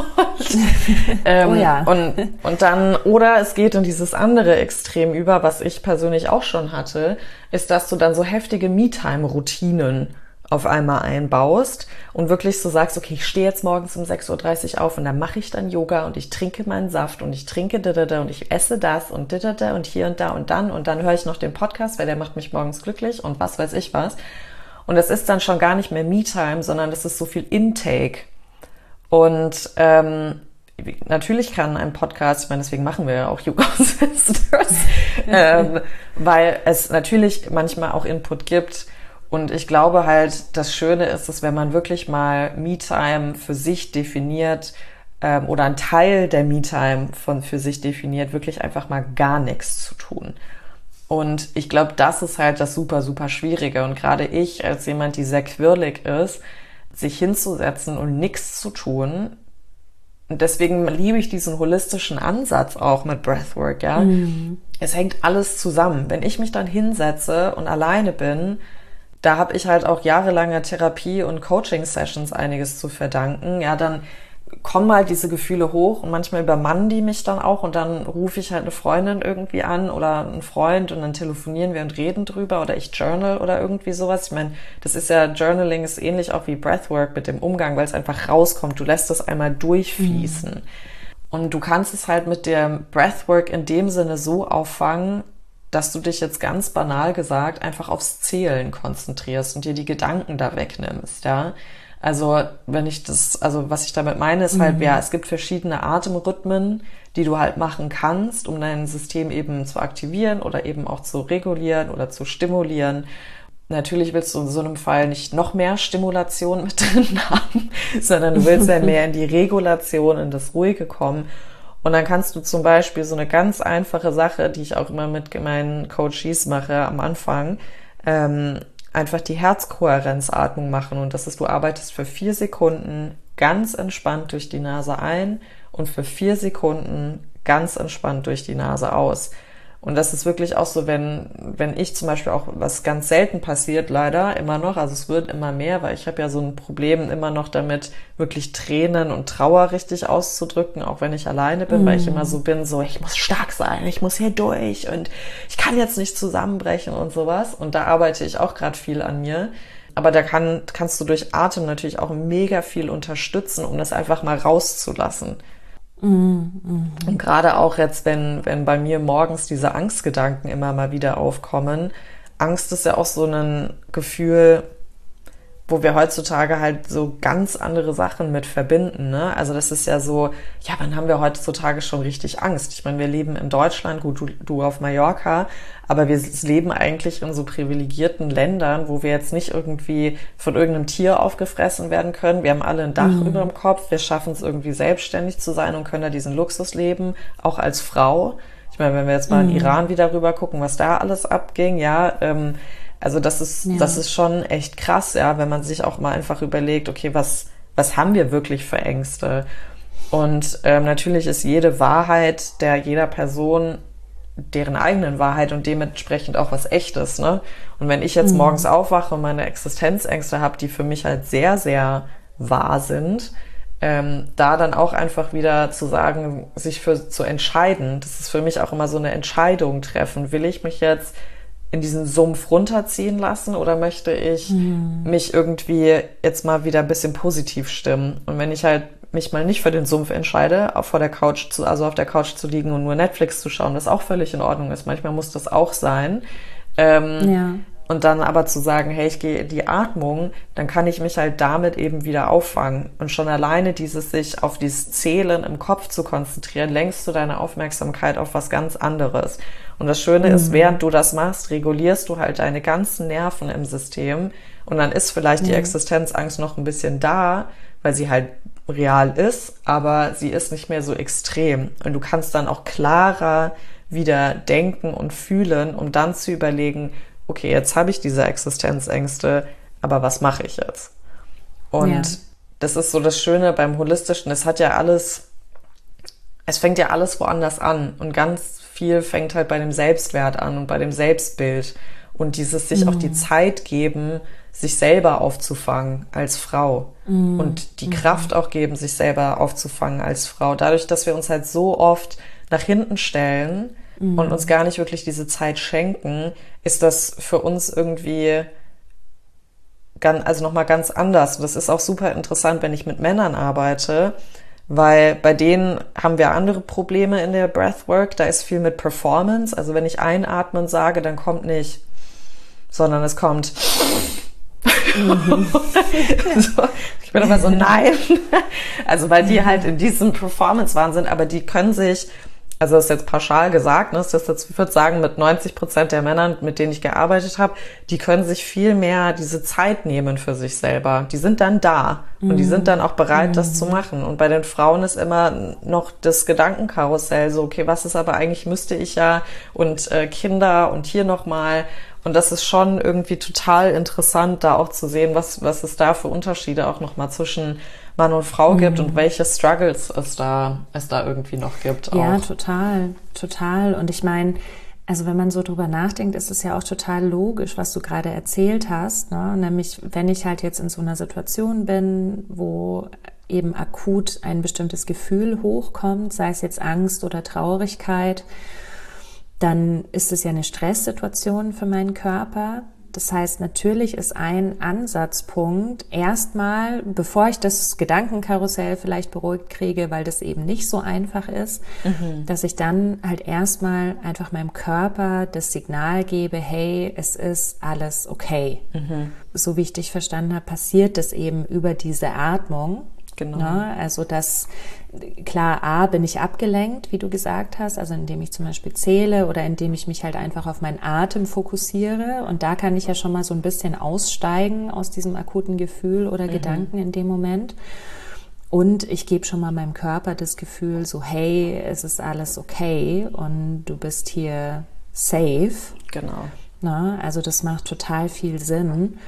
Und dann, oder es geht in dieses andere Extrem über, was ich persönlich auch schon hatte, ist, dass du dann so heftige Me-Time-Routinen auf einmal einbaust und wirklich so sagst, okay, ich stehe jetzt morgens um 6:30 Uhr auf und dann mache ich dann Yoga und ich trinke meinen Saft und ich trinke und ich esse das und und hier und da und dann höre ich noch den Podcast, weil der macht mich morgens glücklich und was weiß ich was. Und das ist dann schon gar nicht mehr Me-Time, sondern das ist so viel Intake. Und natürlich kann ein Podcast, ich meine, deswegen machen wir ja auch Yoga Sisters, weil es natürlich manchmal auch Input gibt. Und ich glaube halt, das Schöne ist es, wenn man wirklich mal Me-Time für sich definiert, oder ein Teil der Me-Time für sich definiert, wirklich einfach mal gar nichts zu tun. Und ich glaube, das ist halt das super, super Schwierige. Und gerade ich, als jemand, die sehr quirlig ist, sich hinzusetzen und nichts zu tun. Und deswegen liebe ich diesen holistischen Ansatz auch mit Breathwork, ja. Mhm. Es hängt alles zusammen. Wenn ich mich dann hinsetze und alleine bin, da habe ich halt auch jahrelange Therapie- und Coaching-Sessions einiges zu verdanken. Ja, dann kommen halt diese Gefühle hoch und manchmal übermannen die mich dann auch und dann rufe ich halt eine Freundin irgendwie an oder einen Freund und dann telefonieren wir und reden drüber oder ich journal oder irgendwie sowas. Ich meine, das ist ja, Journaling ist ähnlich auch wie Breathwork mit dem Umgang, weil es einfach rauskommt. Du lässt es einmal durchfließen. Mhm. Und du kannst es halt mit dem Breathwork in dem Sinne so auffangen, dass du dich jetzt ganz banal gesagt einfach aufs Zählen konzentrierst und dir die Gedanken da wegnimmst, ja. Also was ich damit meine, ist halt, ja, es gibt verschiedene Atemrhythmen, die du halt machen kannst, um dein System eben zu aktivieren oder eben auch zu regulieren oder zu stimulieren. Natürlich willst du in so einem Fall nicht noch mehr Stimulation mit drin haben, sondern du willst ja mehr in die Regulation, in das Ruhige kommen. Und dann kannst du zum Beispiel so eine ganz einfache Sache, die ich auch immer mit meinen Coaches mache am Anfang, einfach die Herzkohärenzatmung machen. Und das ist, du arbeitest für 4 Sekunden ganz entspannt durch die Nase ein und für 4 Sekunden ganz entspannt durch die Nase aus. Und das ist wirklich auch so, wenn ich zum Beispiel auch, was ganz selten passiert, leider immer noch, also es wird immer mehr, weil ich habe ja so ein Problem immer noch damit, wirklich Tränen und Trauer richtig auszudrücken, auch wenn ich alleine bin, weil ich immer so bin, so, ich muss stark sein, ich muss hier durch und ich kann jetzt nicht zusammenbrechen und sowas. Und da arbeite ich auch gerade viel an mir. Aber da kannst du durch Atem natürlich auch mega viel unterstützen, um das einfach mal rauszulassen. Und gerade auch jetzt, wenn bei mir morgens diese Angstgedanken immer mal wieder aufkommen, Angst ist ja auch so ein Gefühl, wo wir heutzutage halt so ganz andere Sachen mit verbinden, ne? Also das ist ja so, ja, wann haben wir heutzutage schon richtig Angst? Ich meine, wir leben in Deutschland, gut, du auf Mallorca, aber wir leben eigentlich in so privilegierten Ländern, wo wir jetzt nicht irgendwie von irgendeinem Tier aufgefressen werden können. Wir haben alle ein Dach über dem Kopf, wir schaffen es irgendwie selbstständig zu sein und können da diesen Luxus leben, auch als Frau. Ich meine, wenn wir jetzt mal in Iran wieder rüber gucken, was da alles abging, ja, also das ist schon echt krass, ja, wenn man sich auch mal einfach überlegt, okay, was haben wir wirklich für Ängste? Und natürlich ist jede Wahrheit jeder Person deren eigenen Wahrheit und dementsprechend auch was Echtes, ne? Und wenn ich jetzt morgens aufwache und meine Existenzängste habe, die für mich halt sehr, sehr wahr sind, da dann auch einfach wieder zu sagen, sich zu entscheiden, das ist für mich auch immer so eine Entscheidung treffen. Will ich mich jetzt in diesen Sumpf runterziehen lassen oder möchte ich mich irgendwie jetzt mal wieder ein bisschen positiv stimmen? Und wenn ich halt mich mal nicht für den Sumpf entscheide, auf der Couch zu liegen und nur Netflix zu schauen, was auch völlig in Ordnung ist. Manchmal muss das auch sein. Und dann aber zu sagen, hey, ich gehe in die Atmung, dann kann ich mich halt damit eben wieder auffangen. Und schon alleine sich auf dieses Zählen im Kopf zu konzentrieren, lenkst du deine Aufmerksamkeit auf was ganz anderes. Und das Schöne ist, während du das machst, regulierst du halt deine ganzen Nerven im System. Und dann ist vielleicht die Existenzangst noch ein bisschen da, weil sie halt real ist, aber sie ist nicht mehr so extrem. Und du kannst dann auch klarer wieder denken und fühlen, um dann zu überlegen, okay, jetzt habe ich diese Existenzängste, aber was mache ich jetzt? Und das ist so das Schöne beim Holistischen, es fängt ja alles woanders an und ganz viel fängt halt bei dem Selbstwert an und bei dem Selbstbild und dieses sich auch die Zeit geben, sich selber aufzufangen als Frau und die Kraft auch geben, sich selber aufzufangen als Frau. Dadurch, dass wir uns halt so oft nach hinten stellen und uns gar nicht wirklich diese Zeit schenken, ist das für uns irgendwie nochmal ganz anders. Und das ist auch super interessant, wenn ich mit Männern arbeite, weil bei denen haben wir andere Probleme in der Breathwork. Da ist viel mit Performance. Also wenn ich einatmen sage, dann kommt nicht, sondern es kommt So, ich bin aber so, nein. Also weil die halt in diesem Performance-Wahn sind, aber die können sich, also das ist jetzt pauschal gesagt, ne, ich würde sagen, mit 90% der Männern, mit denen ich gearbeitet habe, die können sich viel mehr diese Zeit nehmen für sich selber. Die sind dann da und die sind dann auch bereit, das zu machen. Und bei den Frauen ist immer noch das Gedankenkarussell so, okay, was ist aber eigentlich, müsste ich ja, und Kinder und hier nochmal. Und das ist schon irgendwie total interessant, da auch zu sehen, was es da für Unterschiede auch nochmal zwischen Mann und Frau gibt und welche Struggles es da irgendwie noch gibt. Ja, auch. total. Und ich meine, also wenn man so drüber nachdenkt, ist es ja auch total logisch, was du gerade erzählt hast, ne? Nämlich, wenn ich halt jetzt in so einer Situation bin, wo eben akut ein bestimmtes Gefühl hochkommt, sei es jetzt Angst oder Traurigkeit, dann ist es ja eine Stresssituation für meinen Körper. Das heißt, natürlich ist ein Ansatzpunkt erstmal, bevor ich das Gedankenkarussell vielleicht beruhigt kriege, weil das eben nicht so einfach ist, dass ich dann halt erstmal einfach meinem Körper das Signal gebe, hey, es ist alles okay. So wie ich dich verstanden habe, passiert das eben über diese Atmung. Genau. Ne? Also das, klar, bin ich abgelenkt, wie du gesagt hast, also indem ich zum Beispiel zähle oder indem ich mich halt einfach auf meinen Atem fokussiere, und da kann ich ja schon mal so ein bisschen aussteigen aus diesem akuten Gefühl oder Gedanken in dem Moment. Und ich gebe schon mal meinem Körper das Gefühl so, hey, es ist alles okay und du bist hier safe. Genau. Ne? Also das macht total viel Sinn.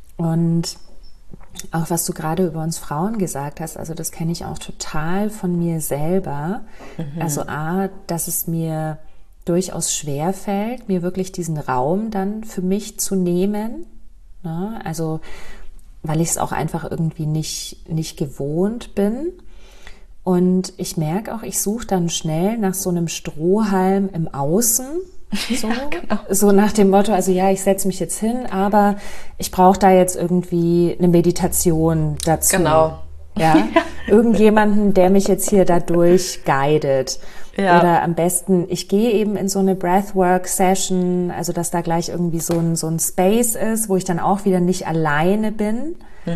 Und auch was du gerade über uns Frauen gesagt hast, also das kenne ich auch total von mir selber. Also dass es mir durchaus schwer fällt, mir wirklich diesen Raum dann für mich zu nehmen. Ne? Also weil ich es auch einfach irgendwie nicht gewohnt bin. Und ich merke auch, ich suche dann schnell nach so einem Strohhalm im Außen. So, ja, genau. So nach dem Motto, also ja, ich setze mich jetzt hin, aber ich brauche da jetzt irgendwie eine Meditation dazu. Genau. Ja? Irgendjemanden, der mich jetzt hier dadurch guidet. Ja. Oder am besten, ich gehe eben in so eine Breathwork-Session, also dass da gleich irgendwie so ein Space ist, wo ich dann auch wieder nicht alleine bin,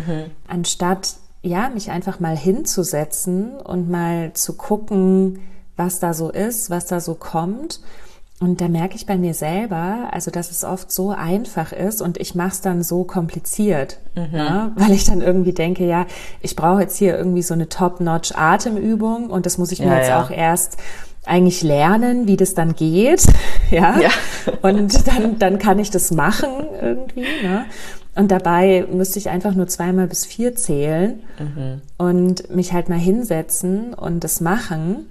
anstatt ja, mich einfach mal hinzusetzen und mal zu gucken, was da so ist, was da so kommt. Und da merke ich bei mir selber, also dass es oft so einfach ist und ich mache es dann so kompliziert, ne? Weil ich dann irgendwie denke, ja, ich brauche jetzt hier irgendwie so eine Top-Notch Atemübung und das muss ich mir jetzt auch erst eigentlich lernen, wie das dann geht, ja. Und dann kann ich das machen irgendwie, ne? Und dabei müsste ich einfach nur 2 bis 4 zählen und mich halt mal hinsetzen und das machen.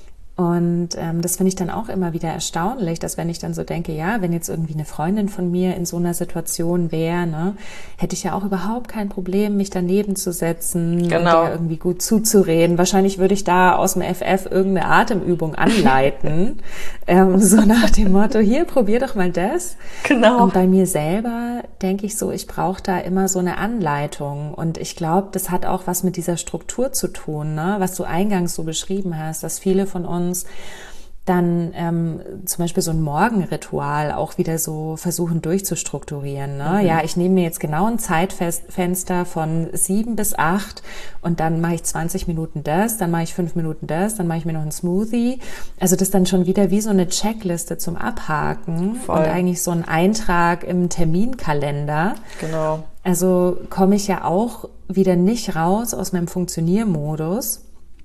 Und das finde ich dann auch immer wieder erstaunlich, dass wenn ich dann so denke, ja, wenn jetzt irgendwie eine Freundin von mir in so einer Situation wäre, ne, hätte ich ja auch überhaupt kein Problem, mich daneben zu setzen und ihr irgendwie gut zuzureden. Wahrscheinlich würde ich da aus dem FF irgendeine Atemübung anleiten, so nach dem Motto, hier, probier doch mal das. Genau. Und bei mir selber denke ich so, ich brauche da immer so eine Anleitung. Und ich glaube, das hat auch was mit dieser Struktur zu tun, ne, was du eingangs so beschrieben hast, dass viele von uns dann zum Beispiel so ein Morgenritual auch wieder so versuchen durchzustrukturieren. Ne? Ja, ich nehme mir jetzt genau ein Zeitfenster von 7 bis 8 und dann mache ich 20 Minuten das, dann mache ich 5 Minuten das, dann mache ich mir noch einen Smoothie. Also das ist dann schon wieder wie so eine Checkliste zum Abhaken. Voll. Und eigentlich so ein Eintrag im Terminkalender. Genau. Also komme ich ja auch wieder nicht raus aus meinem Funktioniermodus,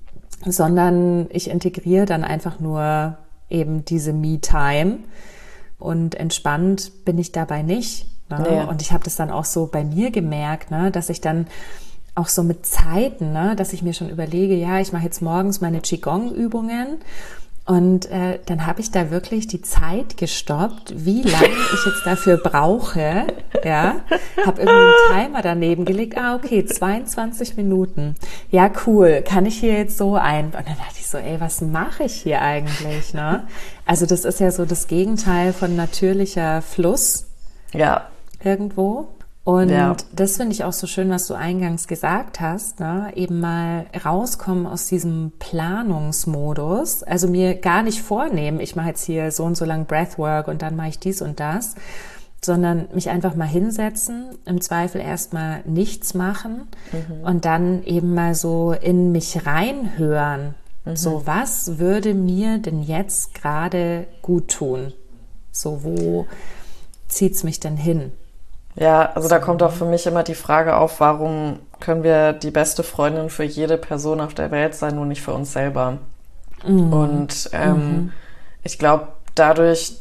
sondern ich integriere dann einfach nur eben diese Me-Time und entspannt bin ich dabei nicht. Ne? Ja. Und ich habe das dann auch so bei mir gemerkt, ne? Dass ich dann auch so mit Zeiten, ne? Dass ich mir schon überlege, ja, ich mache jetzt morgens meine Qigong-Übungen. Und dann habe ich da wirklich die Zeit gestoppt, wie lange ich jetzt dafür brauche. Ja, habe irgendwie einen Timer daneben gelegt. Okay, 22 Minuten. Ja, cool. Kann ich hier jetzt so ein? Und dann dachte ich so, ey, was mache ich hier eigentlich? Ne? Also das ist ja so das Gegenteil von natürlicher Fluss. Ja. Irgendwo. Und das finde ich auch so schön, was du eingangs gesagt hast, ne? Eben mal rauskommen aus diesem Planungsmodus, also mir gar nicht vornehmen, ich mache jetzt hier so und so lang Breathwork und dann mache ich dies und das, sondern mich einfach mal hinsetzen, im Zweifel erstmal nichts machen und dann eben mal so in mich reinhören. So, was würde mir denn jetzt gerade gut tun? So, wo zieht's mich denn hin? Ja, also da kommt auch für mich immer die Frage auf, warum können wir die beste Freundin für jede Person auf der Welt sein, nur nicht für uns selber? Und ich glaube, dadurch,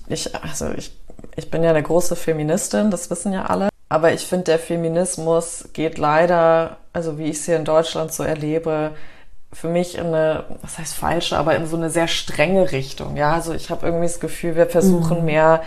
ich bin ja eine große Feministin, das wissen ja alle, aber ich finde, der Feminismus geht leider, also wie ich es hier in Deutschland so erlebe, für mich in eine, was heißt falsche, aber in so eine sehr strenge Richtung. Ja, also ich habe irgendwie das Gefühl, wir versuchen mehr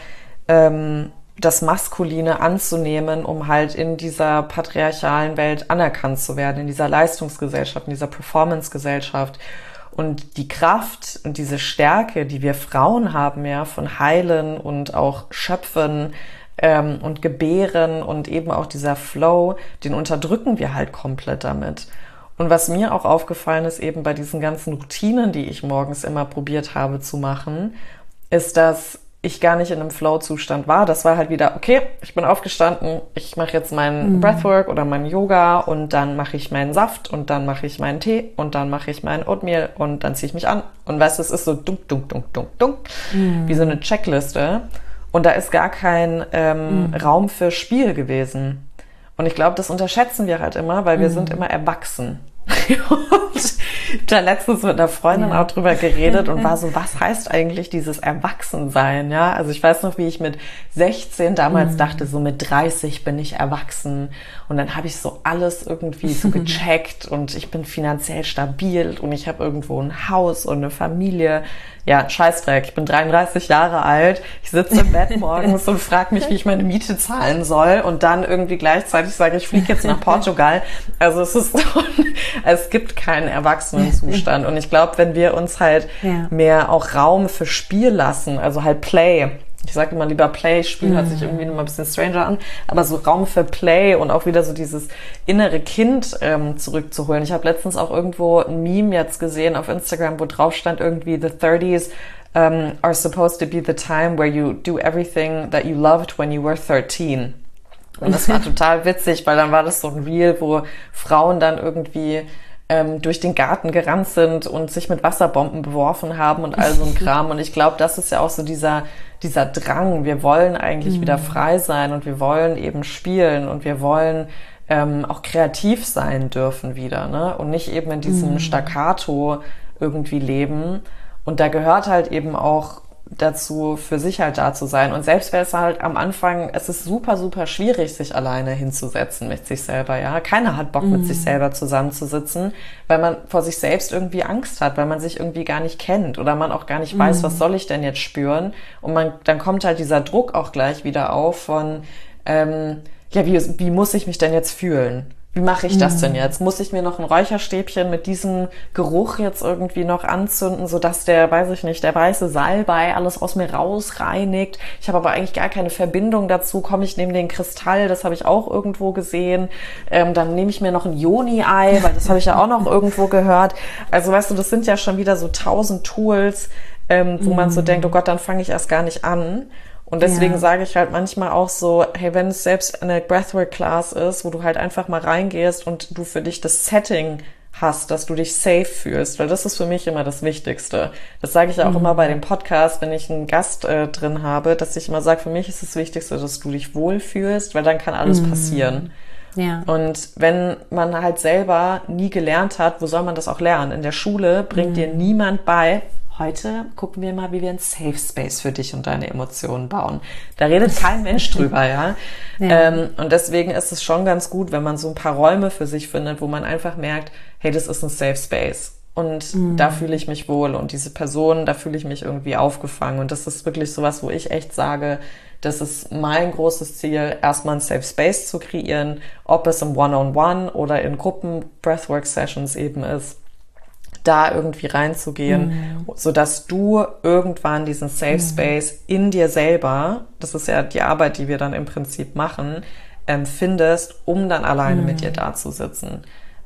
das Maskuline anzunehmen, um halt in dieser patriarchalen Welt anerkannt zu werden, in dieser Leistungsgesellschaft, in dieser Performance-Gesellschaft. Und die Kraft und diese Stärke, die wir Frauen haben, ja, von Heilen und auch Schöpfen und Gebären und eben auch dieser Flow, den unterdrücken wir halt komplett damit. Und was mir auch aufgefallen ist, eben bei diesen ganzen Routinen, die ich morgens immer probiert habe zu machen, ist, dass ich gar nicht in einem Flow-Zustand war. Das war halt wieder, okay, ich bin aufgestanden, ich mache jetzt meinen Breathwork oder meinen Yoga und dann mache ich meinen Saft und dann mache ich meinen Tee und dann mache ich meinen Oatmeal und dann ziehe ich mich an. Und weißt du, es ist so dunk, dunk, dunk, dunk, dunk, wie so eine Checkliste. Und da ist gar kein Raum für Spiel gewesen. Und ich glaube, das unterschätzen wir halt immer, weil wir sind immer erwachsen. Und da letztens mit einer Freundin auch drüber geredet und war so, was heißt eigentlich dieses Erwachsensein, ja? Also ich weiß noch, wie ich mit 16 damals dachte, so mit 30 bin ich erwachsen und dann habe ich so alles irgendwie so gecheckt und ich bin finanziell stabil und ich habe irgendwo ein Haus und eine Familie. Ja, Scheißdreck, ich bin 33 Jahre alt, ich sitze im Bett morgens und frage mich, wie ich meine Miete zahlen soll und dann irgendwie gleichzeitig sage, ich fliege jetzt nach Portugal. Also es ist so, es gibt keinen Erwachsenenzustand und ich glaube, wenn wir uns halt mehr auch Raum für Spiel lassen, also halt Play, ich sage immer lieber Play, Spiel hört sich irgendwie noch mal ein bisschen stranger an, aber so Raum für Play und auch wieder so dieses innere Kind zurückzuholen. Ich habe letztens auch irgendwo ein Meme jetzt gesehen auf Instagram, wo drauf stand irgendwie, the 30s are supposed to be the time where you do everything that you loved when you were 13. Und das war total witzig, weil dann war das so ein Reel, wo Frauen dann irgendwie durch den Garten gerannt sind und sich mit Wasserbomben beworfen haben und all so ein Kram. Und ich glaube, das ist ja auch so dieser Drang. Wir wollen eigentlich wieder frei sein und wir wollen eben spielen und wir wollen auch kreativ sein dürfen wieder, ne? Und nicht eben in diesem Staccato irgendwie leben. Und da gehört halt eben auch dazu, für sich halt da zu sein. Und selbst wäre es halt am Anfang, es ist super, super schwierig, sich alleine hinzusetzen mit sich selber, ja. Keiner hat Bock, mit sich selber zusammenzusitzen, weil man vor sich selbst irgendwie Angst hat, weil man sich irgendwie gar nicht kennt oder man auch gar nicht weiß, was soll ich denn jetzt spüren? Und dann kommt halt dieser Druck auch gleich wieder auf von, wie muss ich mich denn jetzt fühlen? Wie mache ich das denn jetzt? Muss ich mir noch ein Räucherstäbchen mit diesem Geruch jetzt irgendwie noch anzünden, sodass der weiße Salbei alles aus mir rausreinigt? Ich habe aber eigentlich gar keine Verbindung dazu. Komme ich neben den Kristall, das habe ich auch irgendwo gesehen. Dann nehme ich mir noch ein Yoni-Ei, weil das habe ich ja auch noch irgendwo gehört. Also weißt du, das sind ja schon wieder so 1000 Tools, wo man so denkt, oh Gott, dann fange ich erst gar nicht an. Und deswegen sage ich halt manchmal auch so, hey, wenn es selbst eine Breathwork-Class ist, wo du halt einfach mal reingehst und du für dich das Setting hast, dass du dich safe fühlst, weil das ist für mich immer das Wichtigste. Das sage ich ja auch immer bei dem Podcast, wenn ich einen Gast drin habe, dass ich immer sage, für mich ist das Wichtigste, dass du dich wohlfühlst, weil dann kann alles passieren. Ja. Und wenn man halt selber nie gelernt hat, wo soll man das auch lernen? In der Schule bringt dir niemand bei, heute gucken wir mal, wie wir einen Safe Space für dich und deine Emotionen bauen. Da redet kein Mensch drüber, ja. Und deswegen ist es schon ganz gut, wenn man so ein paar Räume für sich findet, wo man einfach merkt, hey, das ist ein Safe Space. Und da fühle ich mich wohl. Und diese Person, da fühle ich mich irgendwie aufgefangen. Und das ist wirklich sowas, wo ich echt sage, das ist mein großes Ziel, erstmal einen Safe Space zu kreieren, ob es im One-on-One oder in Gruppen-Breathwork-Sessions eben ist, da irgendwie reinzugehen, sodass du irgendwann diesen Safe Space in dir selber, das ist ja die Arbeit, die wir dann im Prinzip machen, findest, um dann alleine mit dir da zu sitzen.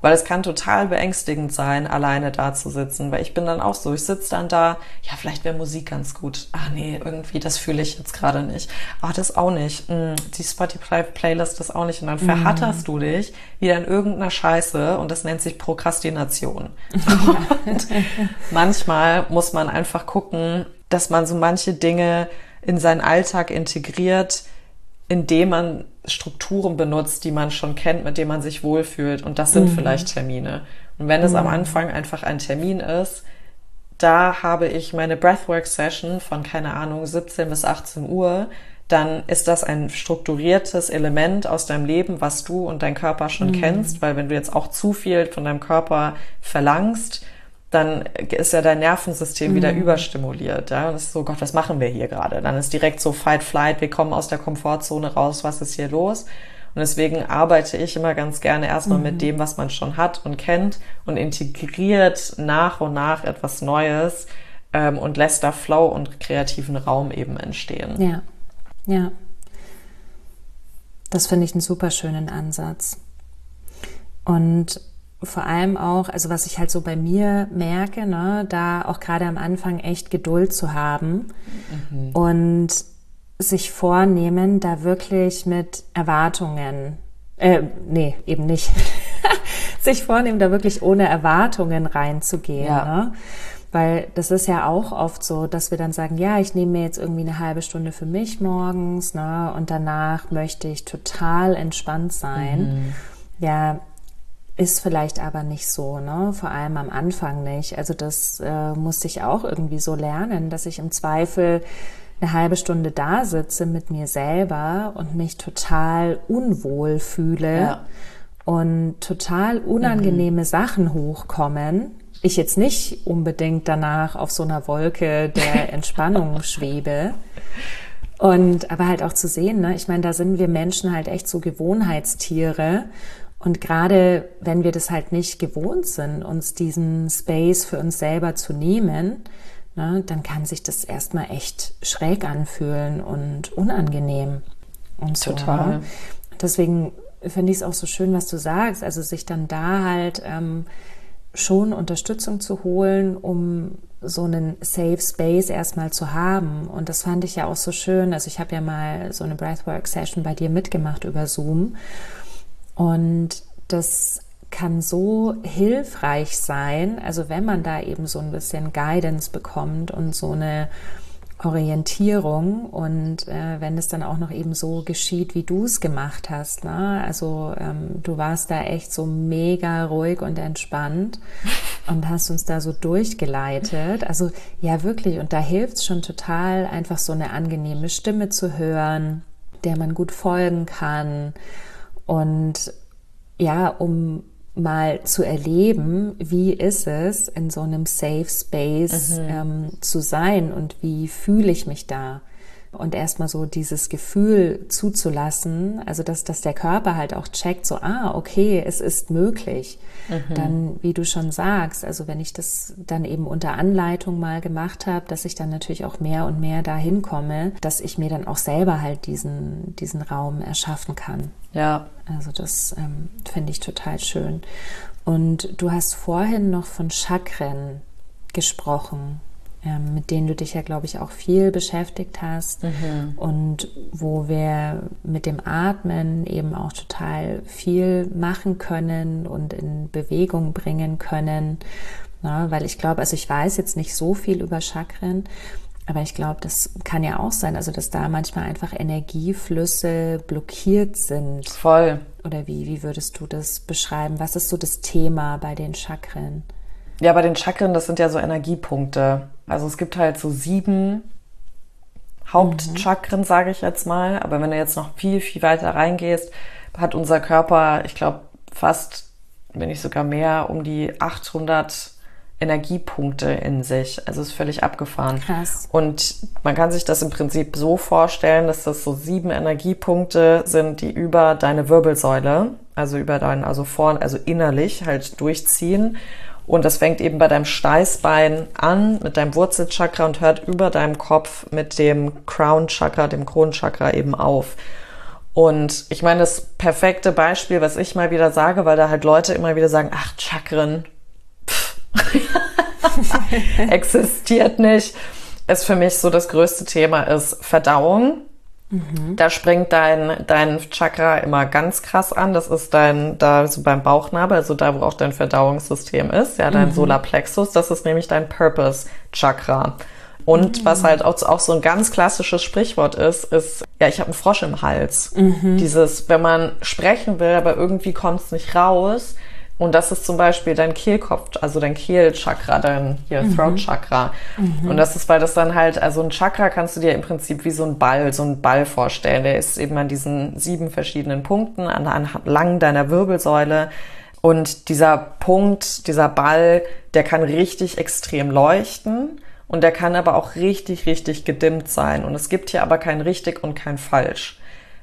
Weil es kann total beängstigend sein, alleine da zu sitzen. Weil ich bin dann auch so, ich sitze dann da, ja, vielleicht wäre Musik ganz gut. Ach nee, irgendwie, das fühle ich jetzt gerade nicht. Ach, das auch nicht. Die Spotify-Playlist ist auch nicht. Und dann verhatterst du dich wieder in irgendeiner Scheiße und das nennt sich Prokrastination. Und manchmal muss man einfach gucken, dass man so manche Dinge in seinen Alltag integriert, indem man Strukturen benutzt, die man schon kennt, mit denen man sich wohlfühlt. Und das sind vielleicht Termine. Und wenn es am Anfang einfach ein Termin ist, da habe ich meine Breathwork-Session von, keine Ahnung, 17 bis 18 Uhr, dann ist das ein strukturiertes Element aus deinem Leben, was du und dein Körper schon kennst. Weil wenn du jetzt auch zu viel von deinem Körper verlangst, dann ist ja dein Nervensystem wieder überstimuliert. Ja? Und es ist so, Gott, was machen wir hier gerade? Dann ist direkt so Fight, Flight, wir kommen aus der Komfortzone raus, was ist hier los? Und deswegen arbeite ich immer ganz gerne erstmal mit dem, was man schon hat und kennt und integriert nach und nach etwas Neues und lässt da Flow und kreativen Raum eben entstehen. Ja, ja. Das finde ich einen super schönen Ansatz. Und vor allem auch, also was ich halt so bei mir merke, ne, da auch gerade am Anfang echt Geduld zu haben und sich vornehmen, da wirklich mit Erwartungen, nee, eben nicht, sich vornehmen, da wirklich ohne Erwartungen reinzugehen, ne? Weil das ist ja auch oft so, dass wir dann sagen, ja, ich nehme mir jetzt irgendwie eine halbe Stunde für mich morgens, ne, und danach möchte ich total entspannt sein. Ja, ist vielleicht aber nicht so, ne? Vor allem am Anfang nicht. Also das musste ich auch irgendwie so lernen, dass ich im Zweifel eine halbe Stunde da sitze mit mir selber und mich total unwohl fühle und total unangenehme Sachen hochkommen. Ich jetzt nicht unbedingt danach auf so einer Wolke der Entspannung schwebe. Und aber halt auch zu sehen, ne? Ich meine, da sind wir Menschen halt echt so Gewohnheitstiere. Und gerade wenn wir das halt nicht gewohnt sind, uns diesen Space für uns selber zu nehmen, ne, dann kann sich das erstmal echt schräg anfühlen und unangenehm. Und so, total. Ne? Deswegen finde ich es auch so schön, was du sagst, also sich dann da halt schon Unterstützung zu holen, um so einen Safe Space erstmal zu haben. Und das fand ich ja auch so schön. Also ich habe ja mal so eine Breathwork-Session bei dir mitgemacht über Zoom. Und das kann so hilfreich sein, also wenn man da eben so ein bisschen Guidance bekommt und so eine Orientierung und wenn es dann auch noch eben so geschieht, wie du es gemacht hast, ne? Also du warst da echt so mega ruhig und entspannt und hast uns da so durchgeleitet. Also ja wirklich, und da hilft es schon total, einfach so eine angenehme Stimme zu hören, der man gut folgen kann. Und ja, um mal zu erleben, wie ist es, in so einem Safe Space zu sein und wie fühle ich mich da? Und erstmal so dieses Gefühl zuzulassen, also dass der Körper halt auch checkt, so, okay, es ist möglich. Dann, wie du schon sagst, also wenn ich das dann eben unter Anleitung mal gemacht habe, dass ich dann natürlich auch mehr und mehr dahin komme, dass ich mir dann auch selber halt diesen Raum erschaffen kann. Ja. Also das finde ich total schön. Und du hast vorhin noch von Chakren gesprochen, mit denen du dich ja, glaube ich, auch viel beschäftigt hast und wo wir mit dem Atmen eben auch total viel machen können und in Bewegung bringen können. Na, weil ich glaube, also ich weiß jetzt nicht so viel über Chakren, aber ich glaube, das kann ja auch sein, also dass da manchmal einfach Energieflüsse blockiert sind. Voll. Oder wie würdest du das beschreiben? Was ist so das Thema bei den Chakren? Ja, bei den Chakren, das sind ja so Energiepunkte. Also es gibt halt so 7 Hauptchakren, sage ich jetzt mal. Aber wenn du jetzt noch viel, viel weiter reingehst, hat unser Körper, ich glaube, fast, wenn nicht sogar mehr, um die 800 Energiepunkte in sich. Also ist völlig abgefahren. Krass. Und man kann sich das im Prinzip so vorstellen, dass das so 7 Energiepunkte sind, die über deine Wirbelsäule, also über also innerlich halt durchziehen. Und das fängt eben bei deinem Steißbein an, mit deinem Wurzelchakra und hört über deinem Kopf mit dem Crown Chakra, dem Kronchakra eben auf. Und ich meine, das perfekte Beispiel, was ich mal wieder sage, weil da halt Leute immer wieder sagen, ach, Chakren, existiert nicht, ist für mich so das größte Thema ist Verdauung. Da springt dein Chakra immer ganz krass an. Das ist da so beim Bauchnabel, also da, wo auch dein Verdauungssystem ist, ja, dein Solarplexus, das ist nämlich dein Purpose-Chakra. Und was halt auch so ein ganz klassisches Sprichwort ist, ja, ich habe einen Frosch im Hals. Dieses, wenn man sprechen will, aber irgendwie kommt es nicht raus. Und das ist zum Beispiel dein Kehlkopf, also dein Kehlchakra, dein Throat-Chakra. Und das ist, weil das dann halt, also ein Chakra kannst du dir im Prinzip wie so ein Ball vorstellen. Der ist eben an diesen 7 verschiedenen Punkten, lang deiner Wirbelsäule. Und dieser Punkt, dieser Ball, der kann richtig extrem leuchten. Und der kann aber auch richtig, richtig gedimmt sein. Und es gibt hier aber kein richtig und kein falsch.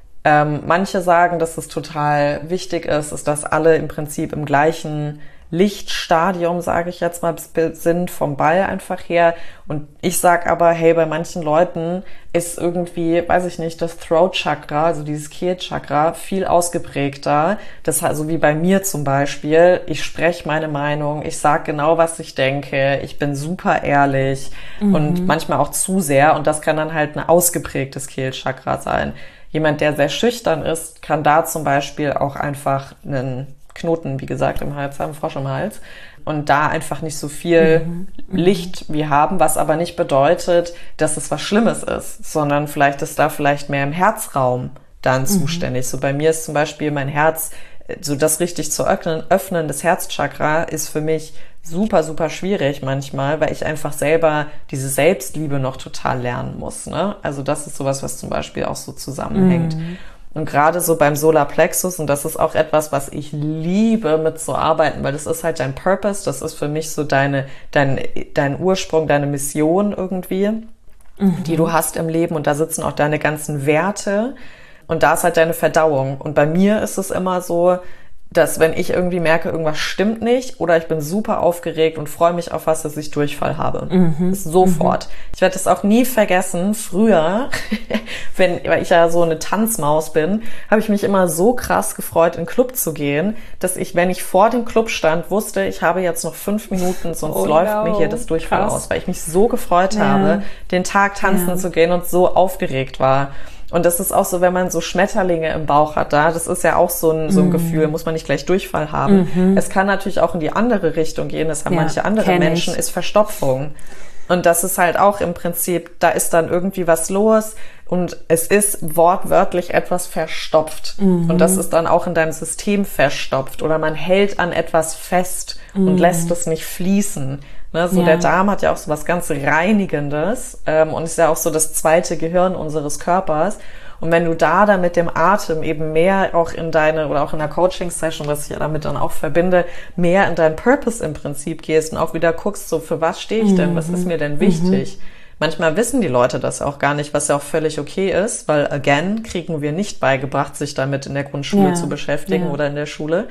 Manche sagen, dass es total wichtig ist, dass alle im Prinzip im gleichen Lichtstadium, sage ich jetzt mal, sind vom Ball einfach her. Und ich sag aber, hey, bei manchen Leuten ist irgendwie, weiß ich nicht, das Throat-Chakra, also dieses Kehlchakra, viel ausgeprägter. Das ist also wie bei mir zum Beispiel. Ich spreche meine Meinung, ich sag genau, was ich denke, ich bin super ehrlich und manchmal auch zu sehr. Und das kann dann halt ein ausgeprägtes Kehlchakra sein. Jemand, der sehr schüchtern ist, kann da zum Beispiel auch einfach einen Knoten, wie gesagt, im Hals haben, Frosch im Hals, und da einfach nicht so viel Licht wie haben, was aber nicht bedeutet, dass es was Schlimmes ist, sondern vielleicht ist da mehr im Herzraum dann zuständig. So bei mir ist zum Beispiel mein Herz, so das richtig zu öffnen des Herzchakra ist für mich super, super schwierig manchmal, weil ich einfach selber diese Selbstliebe noch total lernen muss, ne? Also das ist sowas, was zum Beispiel auch so zusammenhängt. Und gerade so beim Solarplexus, und das ist auch etwas, was ich liebe, mitzuarbeiten, weil das ist halt dein Purpose, das ist für mich so dein Ursprung, deine Mission irgendwie, die du hast im Leben, und da sitzen auch deine ganzen Werte, und da ist halt deine Verdauung. Und bei mir ist es immer so, dass wenn ich irgendwie merke, irgendwas stimmt nicht oder ich bin super aufgeregt und freue mich auf was, dass ich Durchfall habe. Sofort. Ich werde das auch nie vergessen. Früher, weil ich ja so eine Tanzmaus bin, habe ich mich immer so krass gefreut, in den Club zu gehen, dass ich, wenn ich vor dem Club stand, wusste, ich habe jetzt noch 5 Minuten, sonst läuft mir hier das Durchfall aus, weil ich mich so gefreut habe, den Tag tanzen zu gehen und so aufgeregt war. Und das ist auch so, wenn man so Schmetterlinge im Bauch hat, das ist ja auch so ein Gefühl, muss man nicht gleich Durchfall haben. Es kann natürlich auch in die andere Richtung gehen, das haben manche andere Menschen, ist Verstopfung. Und das ist halt auch im Prinzip, da ist dann irgendwie was los und es ist wortwörtlich etwas verstopft. Und das ist dann auch in deinem System verstopft oder man hält an etwas fest und lässt es nicht fließen. Ne, so der Darm hat ja auch so was ganz Reinigendes und ist ja auch so das zweite Gehirn unseres Körpers. Und wenn du da dann mit dem Atem eben mehr auch in deine, oder auch in der Coaching-Session, was ich ja damit dann auch verbinde, mehr in deinen Purpose im Prinzip gehst und auch wieder guckst, so für was stehe ich denn, was ist mir denn wichtig? Manchmal wissen die Leute das auch gar nicht, was ja auch völlig okay ist, weil again kriegen wir nicht beigebracht, sich damit in der Grundschule zu beschäftigen oder in der Schule.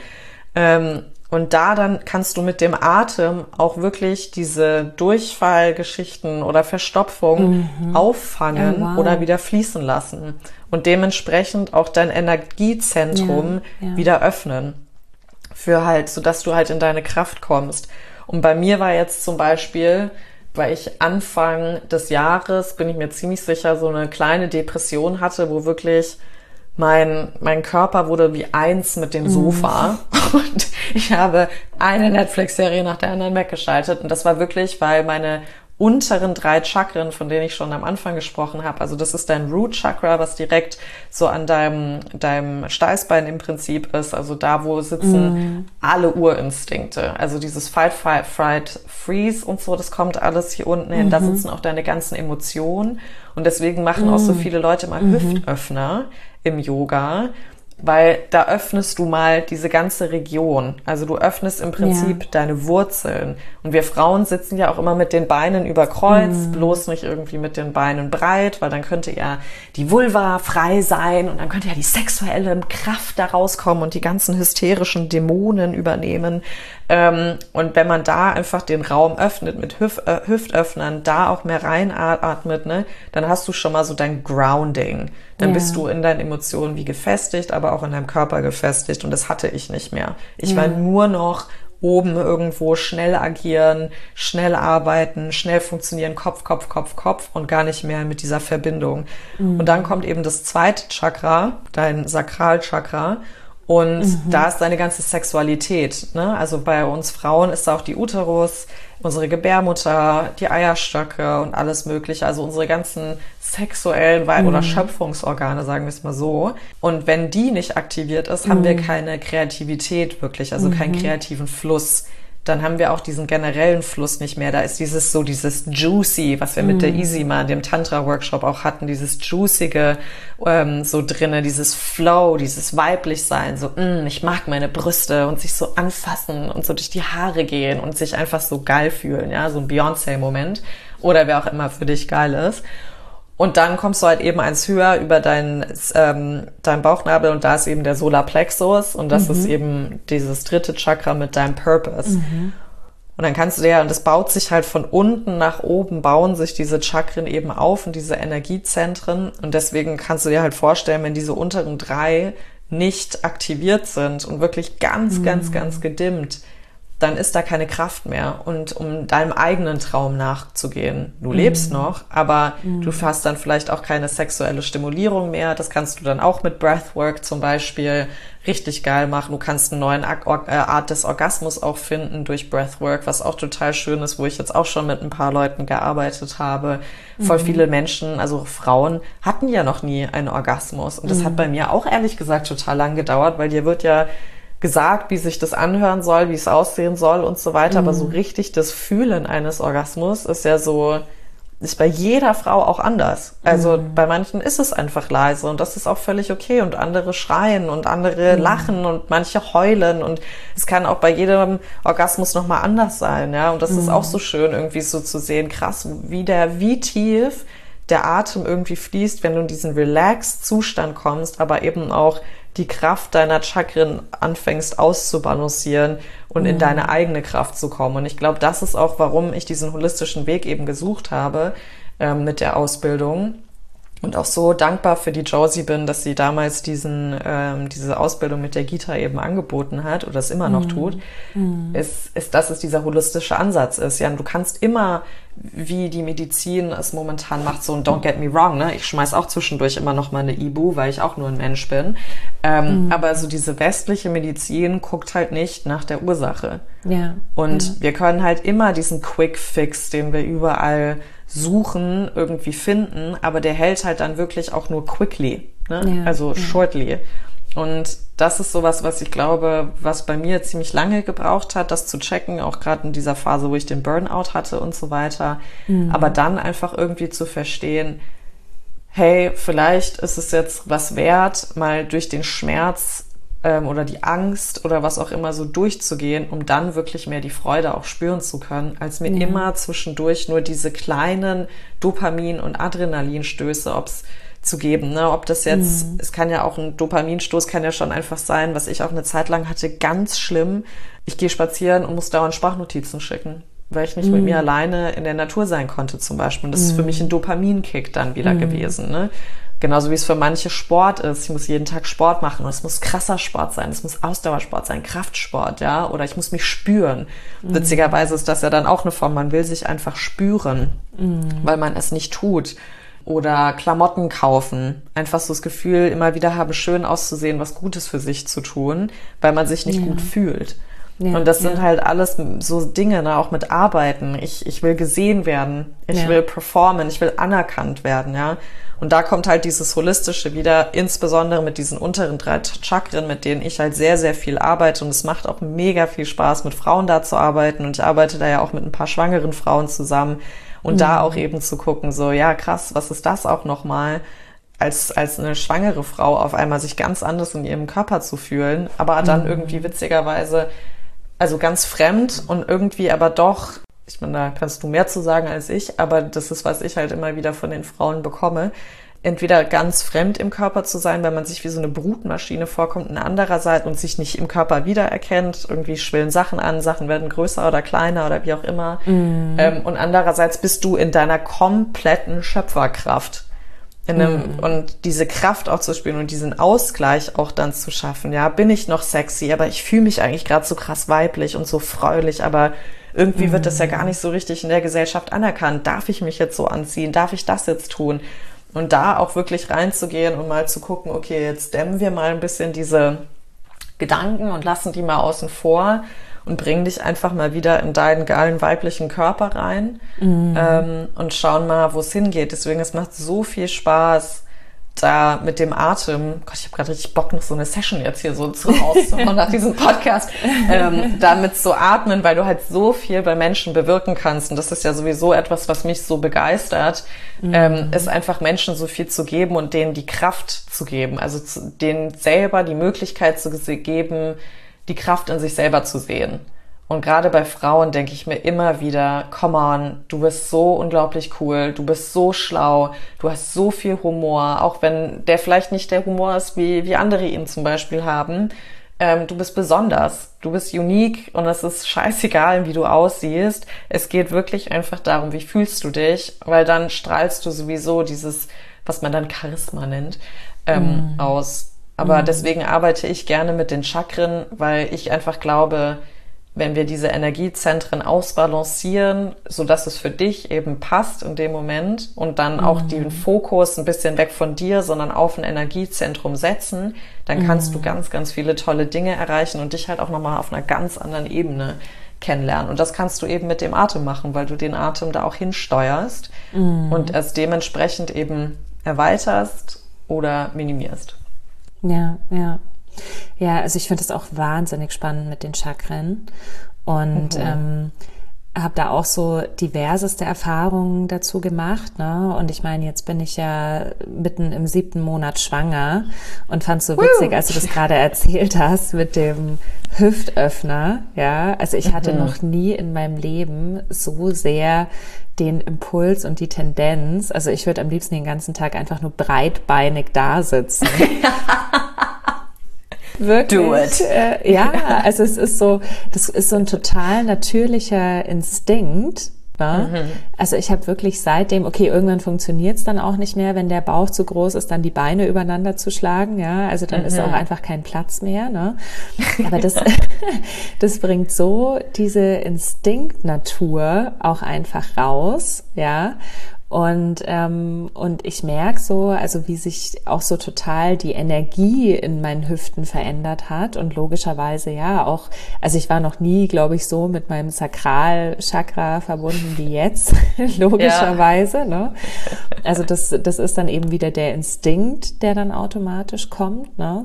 Und da dann kannst du mit dem Atem auch wirklich diese Durchfallgeschichten oder Verstopfung auffangen oder wieder fließen lassen. Und dementsprechend auch dein Energiezentrum wieder öffnen. Für halt, sodass du halt in deine Kraft kommst. Und bei mir war jetzt zum Beispiel, weil ich Anfang des Jahres, bin ich mir ziemlich sicher, so eine kleine Depression hatte, wo wirklich mein Körper wurde wie eins mit dem Sofa und ich habe eine Netflix-Serie nach der anderen weggeschaltet und das war wirklich, weil meine unteren 3 Chakren, von denen ich schon am Anfang gesprochen habe, also das ist dein Root Chakra, was direkt so an deinem Steißbein im Prinzip ist, also da, wo sitzen alle Urinstinkte, also dieses Fight, Flight, Freeze und so, das kommt alles hier unten hin, da sitzen auch deine ganzen Emotionen und deswegen machen auch so viele Leute mal Hüftöffner im Yoga, weil da öffnest du mal diese ganze Region. Also du öffnest im Prinzip deine Wurzeln. Und wir Frauen sitzen ja auch immer mit den Beinen über Kreuz, bloß nicht irgendwie mit den Beinen breit, weil dann könnte ja die Vulva frei sein und dann könnte ja die sexuelle Kraft da rauskommen und die ganzen hysterischen Dämonen übernehmen. Und wenn man da einfach den Raum öffnet mit Hüftöffnern, da auch mehr reinatmet, ne, dann hast du schon mal so dein Grounding. Dann bist du in deinen Emotionen wie gefestigt, aber auch in deinem Körper gefestigt. Und das hatte ich nicht mehr. Ich war nur noch oben irgendwo schnell agieren, schnell arbeiten, schnell funktionieren, Kopf und gar nicht mehr mit dieser Verbindung. Und dann kommt eben das zweite Chakra, dein Sakralchakra. Und da ist deine ganze Sexualität, ne? Also bei uns Frauen ist da auch die Uterus, unsere Gebärmutter, die Eierstöcke und alles Mögliche. Also unsere ganzen sexuellen oder Schöpfungsorgane, sagen wir es mal so. Und wenn die nicht aktiviert ist, haben wir keine Kreativität wirklich, also keinen kreativen Fluss. Dann haben wir auch diesen generellen Fluss nicht mehr. Da ist dieses Juicy, was wir mit der Easy mal in dem Tantra-Workshop auch hatten, dieses Juicige so drinne, dieses Flow, dieses Weiblichsein, so, ich mag meine Brüste und sich so anfassen und so durch die Haare gehen und sich einfach so geil fühlen, ja, so ein Beyoncé-Moment oder wer auch immer für dich geil ist. Und dann kommst du halt eben eins höher über dein Bauchnabel und da ist eben der Solarplexus und das ist eben dieses dritte Chakra mit deinem Purpose. Und dann kannst du und das baut sich halt von unten nach oben, bauen sich diese Chakren eben auf und diese Energiezentren und deswegen kannst du dir halt vorstellen, wenn diese unteren 3 nicht aktiviert sind und wirklich ganz gedimmt, dann ist da keine Kraft mehr. Und um deinem eigenen Traum nachzugehen, du lebst noch, aber du hast dann vielleicht auch keine sexuelle Stimulierung mehr. Das kannst du dann auch mit Breathwork zum Beispiel richtig geil machen. Du kannst eine neue Art des Orgasmus auch finden durch Breathwork, was auch total schön ist, wo ich jetzt auch schon mit ein paar Leuten gearbeitet habe. Voll viele Menschen, also Frauen, hatten ja noch nie einen Orgasmus. Und das hat bei mir auch ehrlich gesagt total lang gedauert, weil dir wird ja gesagt, wie sich das anhören soll, wie es aussehen soll und so weiter. Aber so richtig das Fühlen eines Orgasmus ist ja so, ist bei jeder Frau auch anders. Also bei manchen ist es einfach leise und das ist auch völlig okay und andere schreien und andere lachen und manche heulen und es kann auch bei jedem Orgasmus nochmal anders sein, ja. Und das ist auch so schön irgendwie so zu sehen, krass, wie tief der Atem irgendwie fließt, wenn du in diesen Relax-Zustand kommst, aber eben auch die Kraft deiner Chakren anfängst auszubalancieren und in deine eigene Kraft zu kommen. Und ich glaube, das ist auch, warum ich diesen holistischen Weg eben gesucht habe mit der Ausbildung. Und auch so dankbar für die Josie bin, dass sie damals diese Ausbildung mit der Gita eben angeboten hat oder es immer noch tut, ist, dass es dieser holistische Ansatz ist. Ja, und du kannst immer, wie die Medizin es momentan macht, so, und don't get me wrong, ne, ich schmeiß auch zwischendurch immer noch mal eine Ibu, weil ich auch nur ein Mensch bin. Aber so diese westliche Medizin guckt halt nicht nach der Ursache. Ja. Und wir können halt immer diesen Quick Fix, den wir überall suchen, irgendwie finden, aber der hält halt dann wirklich auch nur quickly, ne? Also shortly. Und das ist sowas, was ich glaube, was bei mir ziemlich lange gebraucht hat, das zu checken, auch gerade in dieser Phase, wo ich den Burnout hatte und so weiter. Aber dann einfach irgendwie zu verstehen, hey, vielleicht ist es jetzt was wert, mal durch den Schmerz oder die Angst oder was auch immer so durchzugehen, um dann wirklich mehr die Freude auch spüren zu können, als mir immer zwischendurch nur diese kleinen Dopamin- und Adrenalinstöße zu geben, ne? Ob das jetzt, es kann ja auch ein Dopaminstoß, kann ja schon einfach sein, was ich auch eine Zeit lang hatte, ganz schlimm. Ich gehe spazieren und muss dauernd Sprachnotizen schicken, weil ich nicht mit mir alleine in der Natur sein konnte zum Beispiel. Und das ist für mich ein Dopaminkick dann wieder gewesen, ne? Genauso wie es für manche Sport ist. Ich muss jeden Tag Sport machen und es muss krasser Sport sein, es muss Ausdauersport sein, Kraftsport, ja, oder ich muss mich spüren. Witzigerweise ist das ja dann auch eine Form, man will sich einfach spüren, weil man es nicht tut. Oder Klamotten kaufen, einfach so das Gefühl immer wieder haben, schön auszusehen, was Gutes für sich zu tun, weil man sich nicht gut fühlt. Ja, und das sind halt alles so Dinge, ne, auch mit Arbeiten. Ich will gesehen werden, ich will performen, ich will anerkannt werden, ja. Und da kommt halt dieses Holistische wieder, insbesondere mit diesen unteren 3 Chakren, mit denen ich halt sehr, sehr viel arbeite. Und es macht auch mega viel Spaß, mit Frauen da zu arbeiten. Und ich arbeite da ja auch mit ein paar schwangeren Frauen zusammen. Und da auch eben zu gucken, so, ja, krass, was ist das auch nochmal, als eine schwangere Frau auf einmal sich ganz anders in ihrem Körper zu fühlen, aber dann irgendwie witzigerweise, also ganz fremd und irgendwie aber doch, ich meine, da kannst du mehr zu sagen als ich, aber das ist, was ich halt immer wieder von den Frauen bekomme, entweder ganz fremd im Körper zu sein, weil man sich wie so eine Brutmaschine vorkommt, und andererseits und sich nicht im Körper wiedererkennt, irgendwie schwillen Sachen an, Sachen werden größer oder kleiner oder wie auch immer. Und andererseits bist du in deiner kompletten Schöpferkraft. Und diese Kraft auch zu spüren und diesen Ausgleich auch dann zu schaffen. Ja, bin ich noch sexy, aber ich fühle mich eigentlich gerade so krass weiblich und so fröhlich, aber irgendwie wird das ja gar nicht so richtig in der Gesellschaft anerkannt. Darf ich mich jetzt so anziehen? Darf ich das jetzt tun? Und da auch wirklich reinzugehen und mal zu gucken, okay, jetzt dämmen wir mal ein bisschen diese Gedanken und lassen die mal außen vor und bringen dich einfach mal wieder in deinen geilen weiblichen Körper rein und schauen mal, wo es hingeht. Deswegen, es macht so viel Spaß, da mit dem Atem, Gott, ich habe gerade richtig Bock, noch so eine Session jetzt hier so rauszuhauen nach diesem Podcast, damit zu atmen, weil du halt so viel bei Menschen bewirken kannst. Und das ist ja sowieso etwas, was mich so begeistert, ist einfach Menschen so viel zu geben und denen die Kraft zu geben. Also denen selber die Möglichkeit zu geben, die Kraft in sich selber zu sehen. Und gerade bei Frauen denke ich mir immer wieder, come on, du bist so unglaublich cool, du bist so schlau, du hast so viel Humor, auch wenn der vielleicht nicht der Humor ist, wie andere ihn zum Beispiel haben. Du bist besonders, du bist unique und es ist scheißegal, wie du aussiehst. Es geht wirklich einfach darum, wie fühlst du dich, weil dann strahlst du sowieso dieses, was man dann Charisma nennt, aus. Aber deswegen arbeite ich gerne mit den Chakren, weil ich einfach glaube, wenn wir diese Energiezentren ausbalancieren, so dass es für dich eben passt in dem Moment und dann auch den Fokus ein bisschen weg von dir, sondern auf ein Energiezentrum setzen, dann kannst du ganz, ganz viele tolle Dinge erreichen und dich halt auch nochmal auf einer ganz anderen Ebene kennenlernen. Und das kannst du eben mit dem Atem machen, weil du den Atem da auch hinsteuerst und es dementsprechend eben erweiterst oder minimierst. Ja, ja. Ja, also ich finde das auch wahnsinnig spannend mit den Chakren und habe da auch so diverseste Erfahrungen dazu gemacht, ne? Und ich meine, jetzt bin ich ja mitten im 7. Monat schwanger und fand es so witzig, als du das gerade erzählt hast mit dem Hüftöffner, ja. Also ich hatte noch nie in meinem Leben so sehr den Impuls und die Tendenz, also ich würde am liebsten den ganzen Tag einfach nur breitbeinig da sitzen. Wirklich. Do it. Ja, also es ist so, das ist so ein total natürlicher Instinkt. Ne? Also ich habe wirklich seitdem, okay, irgendwann funktioniert es dann auch nicht mehr, wenn der Bauch zu groß ist, dann die Beine übereinander zu schlagen. Ja, also dann ist auch einfach kein Platz mehr. Ne? Aber das bringt so diese Instinktnatur auch einfach raus. Ja. Und ich merke so, also wie sich auch so total die Energie in meinen Hüften verändert hat und logischerweise ja auch, also ich war noch nie, glaube ich, so mit meinem Sakralchakra verbunden wie jetzt, logischerweise, ja. Ne? Also das ist dann eben wieder der Instinkt, der dann automatisch kommt, ne?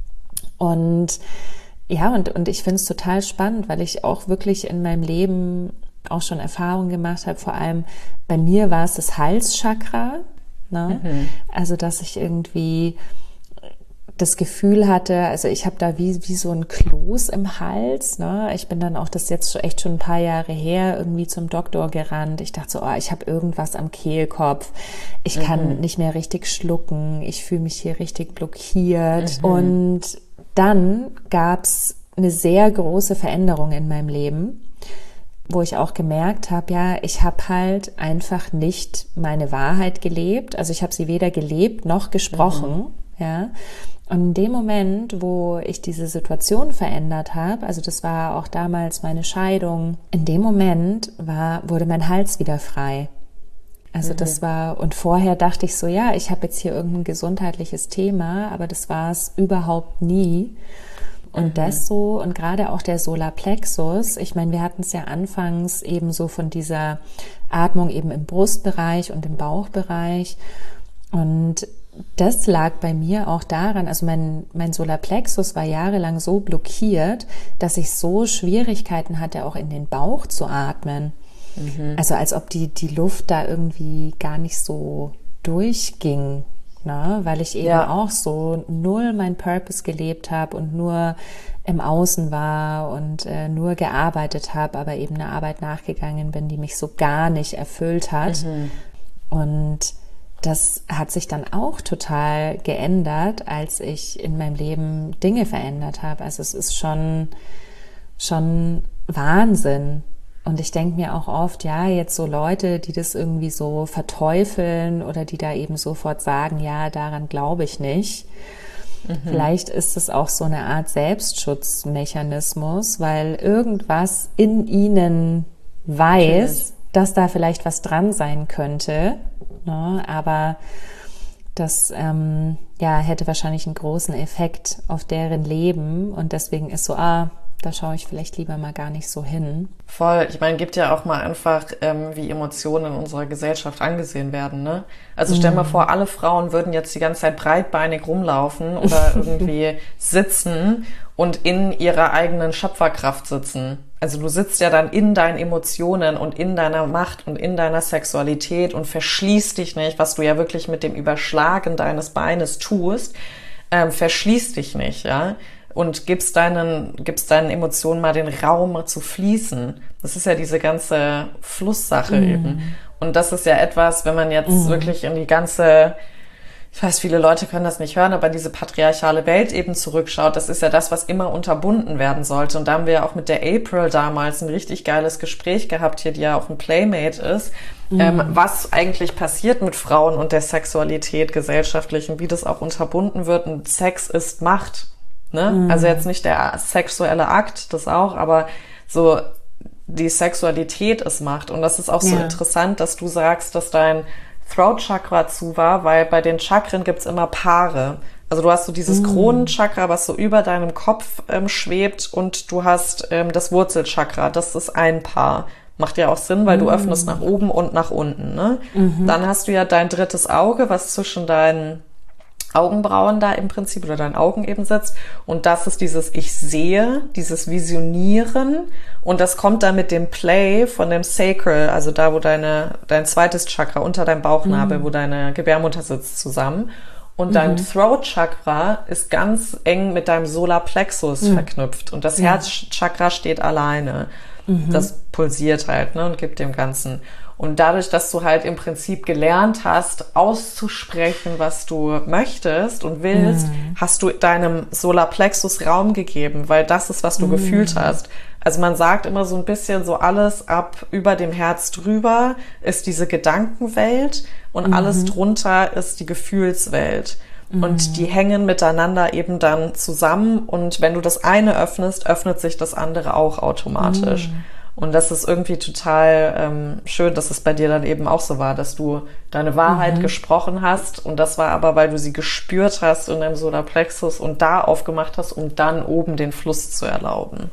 Und ja, und ich finde es total spannend, weil ich auch wirklich in meinem Leben auch schon Erfahrungen gemacht habe, vor allem bei mir war es das Halschakra, ne? Also dass ich irgendwie das Gefühl hatte, also ich habe da wie so ein Kloß im Hals, ne? Ich bin dann auch, das jetzt echt schon ein paar Jahre her, irgendwie zum Doktor gerannt. Ich dachte so, ich habe irgendwas am Kehlkopf, ich kann nicht mehr richtig schlucken, ich fühle mich hier richtig blockiert. Und dann gab's eine sehr große Veränderung in meinem Leben, wo ich auch gemerkt habe, ja, ich habe halt einfach nicht meine Wahrheit gelebt. Also ich habe sie weder gelebt noch gesprochen, ja. Und in dem Moment, wo ich diese Situation verändert habe, also das war auch damals meine Scheidung, in dem Moment wurde mein Hals wieder frei. Also das war, und vorher dachte ich so, ja, ich habe jetzt hier irgendein gesundheitliches Thema, aber das war es überhaupt nie. Und das so, und gerade auch der Solarplexus, ich meine, wir hatten es ja anfangs eben so von dieser Atmung eben im Brustbereich und im Bauchbereich. Und das lag bei mir auch daran, also mein Solarplexus war jahrelang so blockiert, dass ich so Schwierigkeiten hatte, auch in den Bauch zu atmen. Also als ob die Luft da irgendwie gar nicht so durchging. Ne, weil ich eben auch so null mein Purpose gelebt habe und nur im Außen war und nur gearbeitet habe, aber eben einer Arbeit nachgegangen bin, die mich so gar nicht erfüllt hat. Und das hat sich dann auch total geändert, als ich in meinem Leben Dinge verändert habe. Also es ist schon Wahnsinn, Und ich denke mir auch oft, ja, jetzt so Leute, die das irgendwie so verteufeln oder die da eben sofort sagen, ja, daran glaube ich nicht. Vielleicht ist es auch so eine Art Selbstschutzmechanismus, weil irgendwas in ihnen weiß, dass da vielleicht was dran sein könnte, ne? Aber das hätte wahrscheinlich einen großen Effekt auf deren Leben und deswegen ist so, da schaue ich vielleicht lieber mal gar nicht so hin. Voll. Ich meine, gibt ja auch mal einfach, wie Emotionen in unserer Gesellschaft angesehen werden, ne? Also stell mal vor, alle Frauen würden jetzt die ganze Zeit breitbeinig rumlaufen oder irgendwie sitzen und in ihrer eigenen Schöpferkraft sitzen. Also du sitzt ja dann in deinen Emotionen und in deiner Macht und in deiner Sexualität und verschließt dich nicht, was du ja wirklich mit dem Überschlagen deines Beines tust, verschließt dich nicht, ja? Und gibst deinen Emotionen mal den Raum zu fließen. Das ist ja diese ganze Flusssache eben. Und das ist ja etwas, wenn man jetzt wirklich in die ganze, ich weiß, viele Leute können das nicht hören, aber diese patriarchale Welt eben zurückschaut, das ist ja das, was immer unterbunden werden sollte. Und da haben wir ja auch mit der April damals ein richtig geiles Gespräch gehabt hier, die ja auch ein Playmate ist, was eigentlich passiert mit Frauen und der Sexualität gesellschaftlich und wie das auch unterbunden wird. Und Sex ist Macht. Ne? Also jetzt nicht der sexuelle Akt, das auch, aber so die Sexualität ist Macht. Und das ist auch so interessant, dass du sagst, dass dein Throat-Chakra zu war, weil bei den Chakren gibt's immer Paare. Also du hast so dieses Kronenchakra, was so über deinem Kopf schwebt und du hast das Wurzelchakra, das ist ein Paar. Macht ja auch Sinn, weil du öffnest nach oben und nach unten. Ne? Dann hast du ja dein drittes Auge, was zwischen deinen Augenbrauen da im Prinzip oder deinen Augen eben sitzt. Und das ist dieses Ich sehe, dieses Visionieren. Und das kommt dann mit dem Play von dem Sacral, also da, wo dein zweites Chakra unter deinem Bauchnabel, wo deine Gebärmutter sitzt, zusammen. Und dein Throat-Chakra ist ganz eng mit deinem Solarplexus verknüpft. Und das Herzchakra steht alleine. Das pulsiert halt, ne, und gibt dem Ganzen. Und dadurch, dass du halt im Prinzip gelernt hast, auszusprechen, was du möchtest und willst, hast du deinem Solarplexus Raum gegeben, weil das ist, was du gefühlt hast. Also man sagt immer so ein bisschen so, alles ab über dem Herz drüber ist diese Gedankenwelt und alles drunter ist die Gefühlswelt. Und die hängen miteinander eben dann zusammen und wenn du das eine öffnest, öffnet sich das andere auch automatisch. Und das ist irgendwie total schön, dass es bei dir dann eben auch so war, dass du deine Wahrheit gesprochen hast und das war aber, weil du sie gespürt hast in deinem Solarplexus und da aufgemacht hast, um dann oben den Fluss zu erlauben.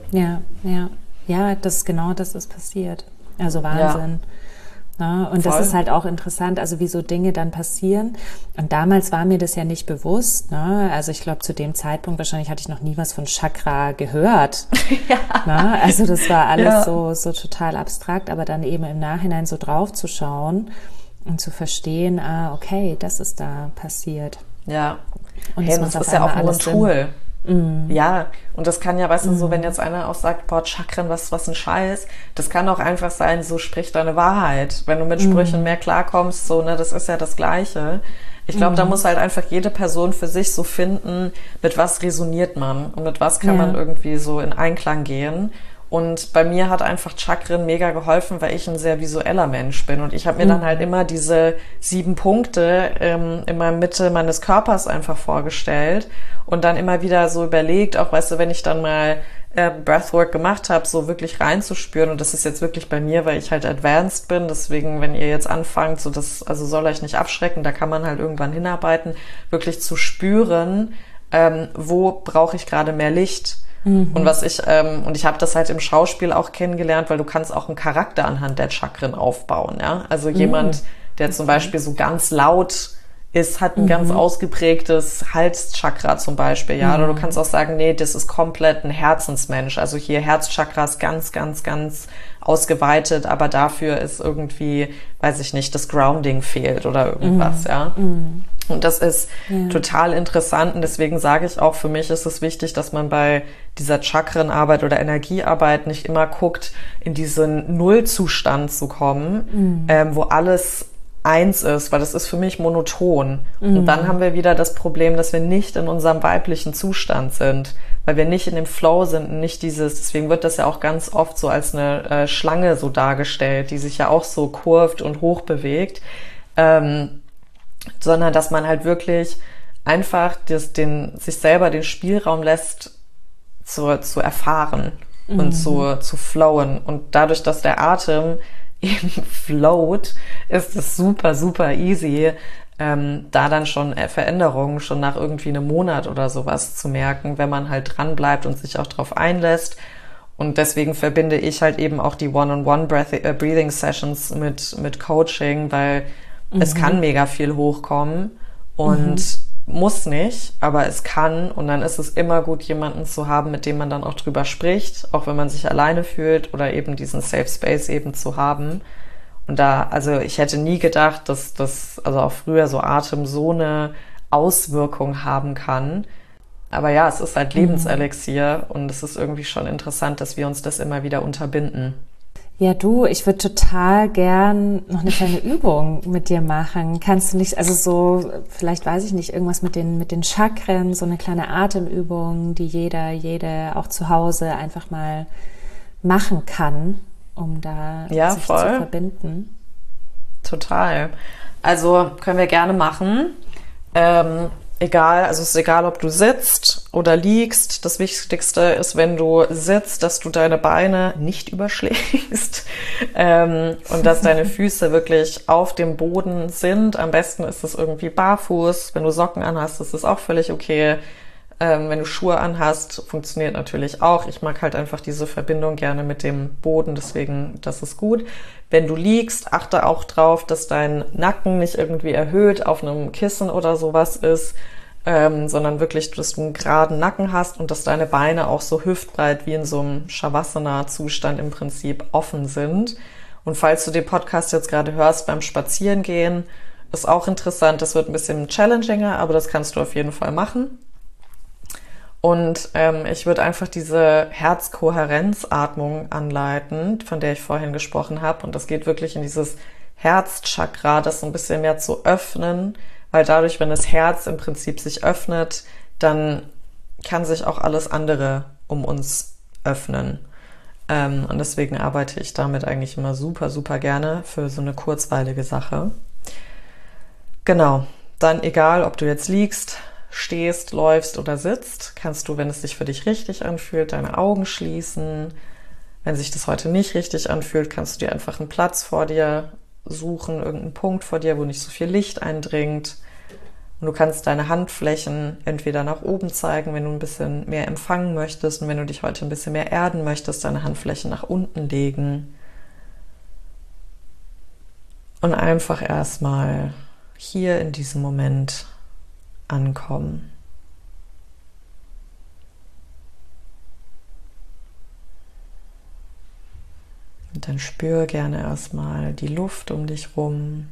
Ja, das ist passiert. Also Wahnsinn. Ja, und voll. Das ist halt auch interessant, also wie so Dinge dann passieren. Und damals war mir das ja nicht bewusst. Ne? Also ich glaube, zu dem Zeitpunkt wahrscheinlich hatte ich noch nie was von Chakra gehört. Ne? Also das war alles so total abstrakt, aber dann eben im Nachhinein so drauf zu schauen und zu verstehen, okay, das ist da passiert. Ja, und das ist ja auch nur ein Tool. Ja, und das kann ja, weißt du, so wenn jetzt einer auch sagt, boah, Chakren, was ein Scheiß, das kann auch einfach sein, so sprich deine Wahrheit. Wenn du mit Sprüchen mehr klarkommst, so, ne, das ist ja das Gleiche. Ich glaube, da muss halt einfach jede Person für sich so finden, mit was resoniert man und mit was kann man irgendwie so in Einklang gehen. Und bei mir hat einfach Chakren mega geholfen, weil ich ein sehr visueller Mensch bin. Und ich habe mir dann halt immer diese 7 Punkte in der Mitte meines Körpers einfach vorgestellt und dann immer wieder so überlegt, auch weißt du, wenn ich dann mal Breathwork gemacht habe, so wirklich reinzuspüren. Und das ist jetzt wirklich bei mir, weil ich halt advanced bin. Deswegen, wenn ihr jetzt anfangt, so das, also soll euch nicht abschrecken, da kann man halt irgendwann hinarbeiten, wirklich zu spüren, wo brauche ich gerade mehr Licht. Und was ich habe das halt im Schauspiel auch kennengelernt, weil du kannst auch einen Charakter anhand der Chakren aufbauen, ja. Also jemand, der zum Beispiel so ganz laut ist, hat ein ganz ausgeprägtes Halschakra zum Beispiel, ja. Oder du kannst auch sagen, nee, das ist komplett ein Herzensmensch. Also hier Herzchakra ist ganz, ganz, ganz ausgeweitet, aber dafür ist irgendwie, weiß ich nicht, das Grounding fehlt oder irgendwas, ja. Und das ist total interessant und deswegen sage ich auch, für mich ist es wichtig, dass man bei dieser Chakrenarbeit oder Energiearbeit nicht immer guckt, in diesen Nullzustand zu kommen, wo alles eins ist, weil das ist für mich monoton. Und dann haben wir wieder das Problem, dass wir nicht in unserem weiblichen Zustand sind, weil wir nicht in dem Flow sind und nicht deswegen wird das ja auch ganz oft so als eine Schlange so dargestellt, die sich ja auch so kurvt und hoch bewegt, sondern dass man halt wirklich einfach sich selber den Spielraum lässt, zu erfahren und zu flowen. Und dadurch, dass der Atem eben float, ist es super, super easy, da dann schon Veränderungen schon nach irgendwie einem Monat oder sowas zu merken, wenn man halt dran bleibt und sich auch drauf einlässt. Und deswegen verbinde ich halt eben auch die One-on-One-Breathing Sessions mit Coaching, weil es kann mega viel hochkommen und muss nicht, aber es kann. Und dann ist es immer gut, jemanden zu haben, mit dem man dann auch drüber spricht, auch wenn man sich alleine fühlt oder eben diesen Safe Space eben zu haben. Und also ich hätte nie gedacht, dass also auch früher so Atem so eine Auswirkung haben kann. Aber ja, es ist halt Lebenselixier und es ist irgendwie schon interessant, dass wir uns das immer wieder unterbinden. Ja, ich würde total gern noch eine kleine Übung mit dir machen. Kannst du nicht, also so, vielleicht weiß ich nicht, irgendwas mit den Chakren, so eine kleine Atemübung, die jede auch zu Hause einfach mal machen kann, um da sich zu verbinden? Total. Also können wir gerne machen. Es ist egal, ob du sitzt oder liegst. Das Wichtigste ist, wenn du sitzt, dass du deine Beine nicht überschlägst und dass deine Füße wirklich auf dem Boden sind. Am besten ist es irgendwie barfuß. Wenn du Socken anhast, ist es auch völlig okay. Wenn du Schuhe anhast, funktioniert natürlich auch. Ich mag halt einfach diese Verbindung gerne mit dem Boden, deswegen, das ist gut. Wenn du liegst, achte auch drauf, dass dein Nacken nicht irgendwie erhöht auf einem Kissen oder sowas ist, sondern wirklich, dass du einen geraden Nacken hast und dass deine Beine auch so hüftbreit wie in so einem Shavasana-Zustand im Prinzip offen sind. Und falls du den Podcast jetzt gerade hörst beim Spazierengehen, ist auch interessant, das wird ein bisschen challenginger, aber das kannst du auf jeden Fall machen. Und ich würde einfach diese Herzkohärenzatmung anleiten, von der ich vorhin gesprochen habe. Und das geht wirklich in dieses Herzchakra, das so ein bisschen mehr zu öffnen, weil dadurch, wenn das Herz im Prinzip sich öffnet, dann kann sich auch alles andere um uns öffnen. Und deswegen arbeite ich damit eigentlich immer super, super gerne für so eine kurzweilige Sache. Genau, dann egal, ob du jetzt liegst, stehst, läufst oder sitzt, kannst du, wenn es sich für dich richtig anfühlt, deine Augen schließen. Wenn sich das heute nicht richtig anfühlt, kannst du dir einfach einen Platz vor dir suchen, irgendeinen Punkt vor dir, wo nicht so viel Licht eindringt. Und du kannst deine Handflächen entweder nach oben zeigen, wenn du ein bisschen mehr empfangen möchtest, und wenn du dich heute ein bisschen mehr erden möchtest, deine Handflächen nach unten legen. Und einfach erstmal hier in diesem Moment ankommen. Und dann spür gerne erstmal die Luft um dich rum,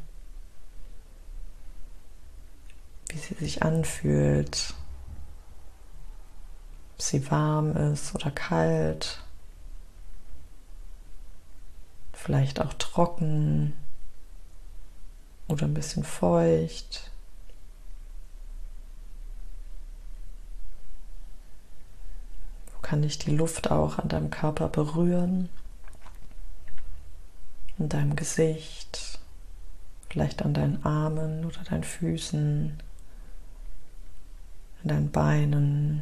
wie sie sich anfühlt, ob sie warm ist oder kalt, vielleicht auch trocken oder ein bisschen feucht. Kann dich die Luft auch an deinem Körper berühren, in deinem Gesicht, vielleicht an deinen Armen oder deinen Füßen, an deinen Beinen.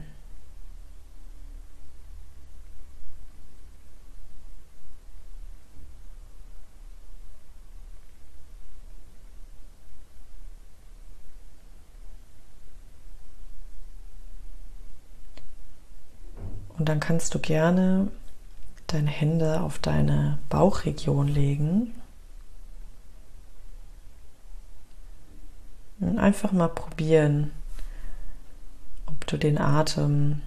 Und dann kannst du gerne deine Hände auf deine Bauchregion legen und einfach mal probieren, ob du den Atem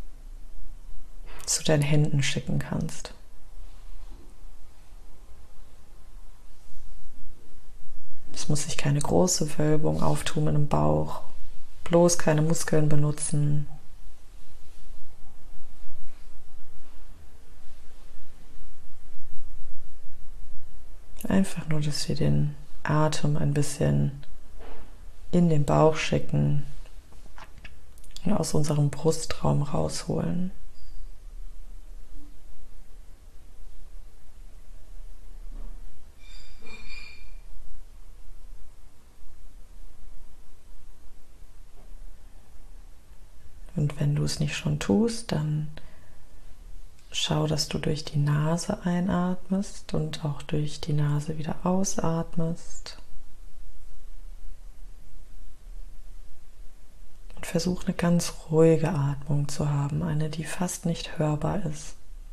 zu deinen Händen schicken kannst. Es muss sich keine große Wölbung auftun im Bauch, bloß keine Muskeln benutzen. Einfach nur, dass wir den Atem ein bisschen in den Bauch schicken und aus unserem Brustraum rausholen. Und wenn du es nicht schon tust, dann schau, dass du durch die Nase einatmest und auch durch die Nase wieder ausatmest. Und versuch eine ganz ruhige Atmung zu haben, eine, die fast nicht hörbar ist.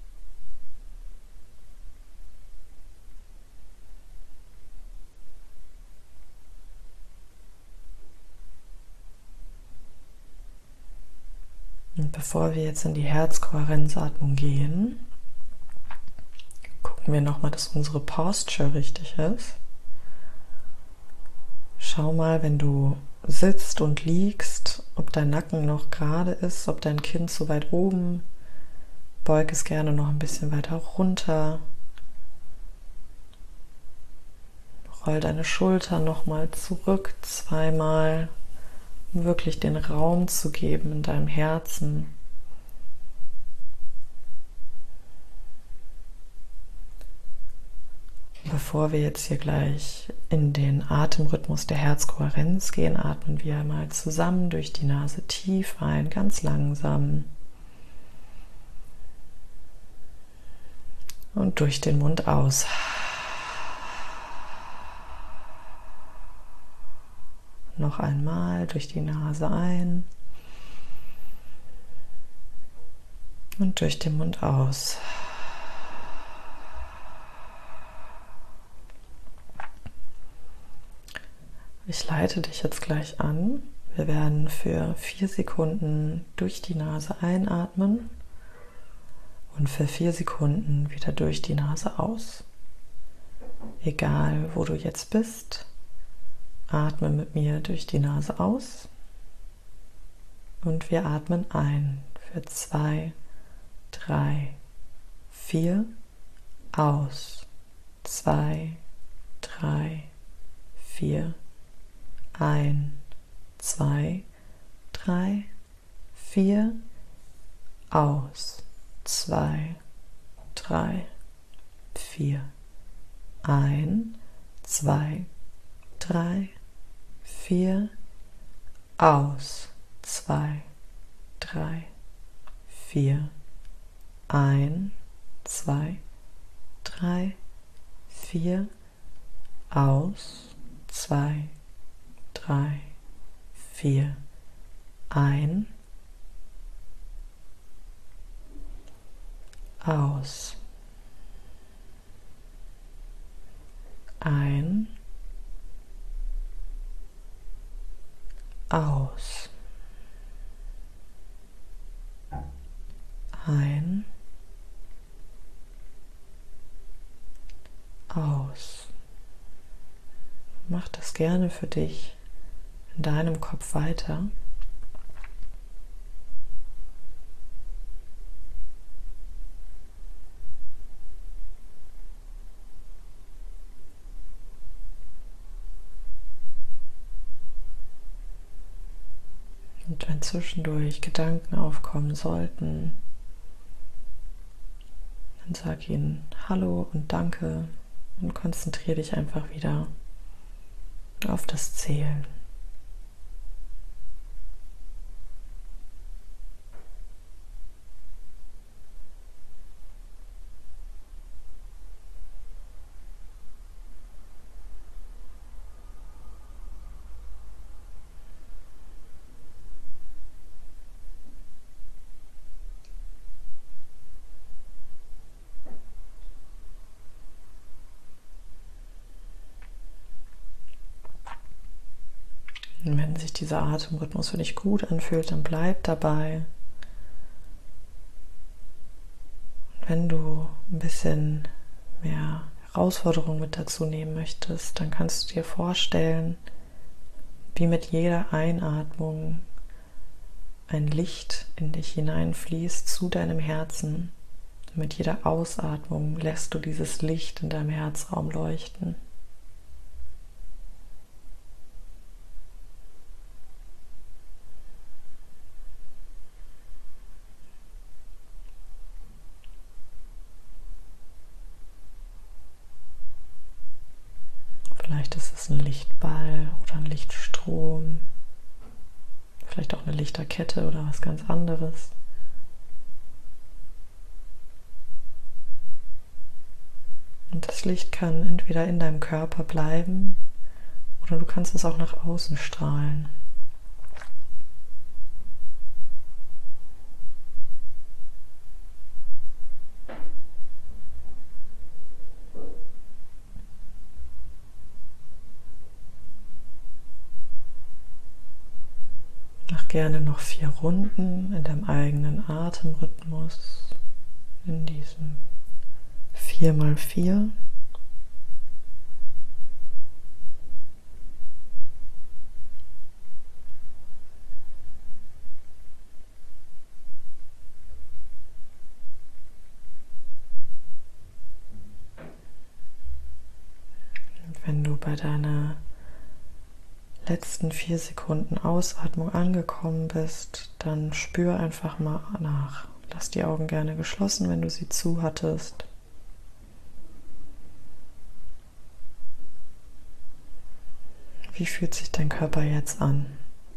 Und bevor wir jetzt in die Herzkohärenzatmung gehen, gucken wir nochmal, dass unsere Posture richtig ist. Schau mal, wenn du sitzt und liegst, ob dein Nacken noch gerade ist, ob dein Kinn zu weit oben. Beug es gerne noch ein bisschen weiter runter. Roll deine Schultern nochmal zurück, zweimal, um wirklich den Raum zu geben in deinem Herzen. Bevor wir jetzt hier gleich in den Atemrhythmus der Herzkohärenz gehen, atmen wir einmal zusammen durch die Nase tief ein, ganz langsam. Und durch den Mund aus. Noch einmal durch die Nase ein und durch den Mund aus. Ich leite dich jetzt gleich an. Wir werden für 4 Sekunden durch die Nase einatmen und für 4 Sekunden wieder durch die Nase aus. Egal, wo du jetzt bist, atme mit mir durch die Nase aus und wir atmen ein für 2, 3, 4, aus, 2, 3, 4, ein, 2, 3, 4, aus, 2, 3, 4, ein, 2, 3, 4, aus, 2, 3, 4, ein, 2, 3, 4, aus, 2, 3, 4, ein, aus, ein, aus, ein, aus. Mach das gerne für dich in deinem Kopf weiter. Und wenn zwischendurch Gedanken aufkommen sollten, dann sag ihnen Hallo und Danke und konzentriere dich einfach wieder auf das Zählen. Und wenn sich dieser Atemrhythmus für dich gut anfühlt, dann bleib dabei. Und wenn du ein bisschen mehr Herausforderung mit dazu nehmen möchtest, dann kannst du dir vorstellen, wie mit jeder Einatmung ein Licht in dich hineinfließt zu deinem Herzen. Und mit jeder Ausatmung lässt du dieses Licht in deinem Herzraum leuchten. Vielleicht ist es ein Lichtball oder ein Lichtstrom. Vielleicht auch eine Lichterkette oder was ganz anderes. Und das Licht kann entweder in deinem Körper bleiben oder du kannst es auch nach außen strahlen. Mach gerne noch 4 Runden in deinem eigenen Atemrhythmus, in diesem 4x4. Und wenn du bei deiner letzten 4 Sekunden Ausatmung angekommen bist, dann spür einfach mal nach. Lass die Augen gerne geschlossen, wenn du sie zu hattest. Wie fühlt sich dein Körper jetzt an?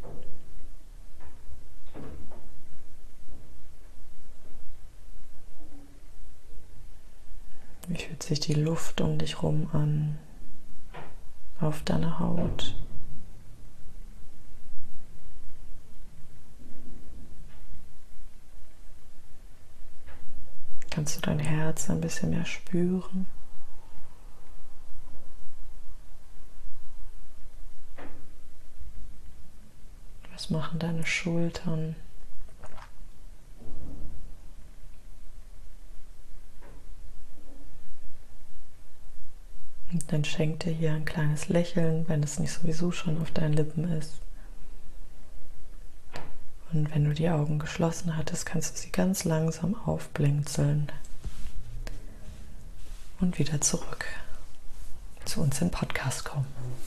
Wie fühlt sich die Luft um dich rum an, auf deiner Haut? Kannst du dein Herz ein bisschen mehr spüren? Was machen deine Schultern? Und dann schenk dir hier ein kleines Lächeln, wenn es nicht sowieso schon auf deinen Lippen ist. Und wenn du die Augen geschlossen hattest, kannst du sie ganz langsam aufblinzeln. Und wieder zurück zu uns im Podcast kommen.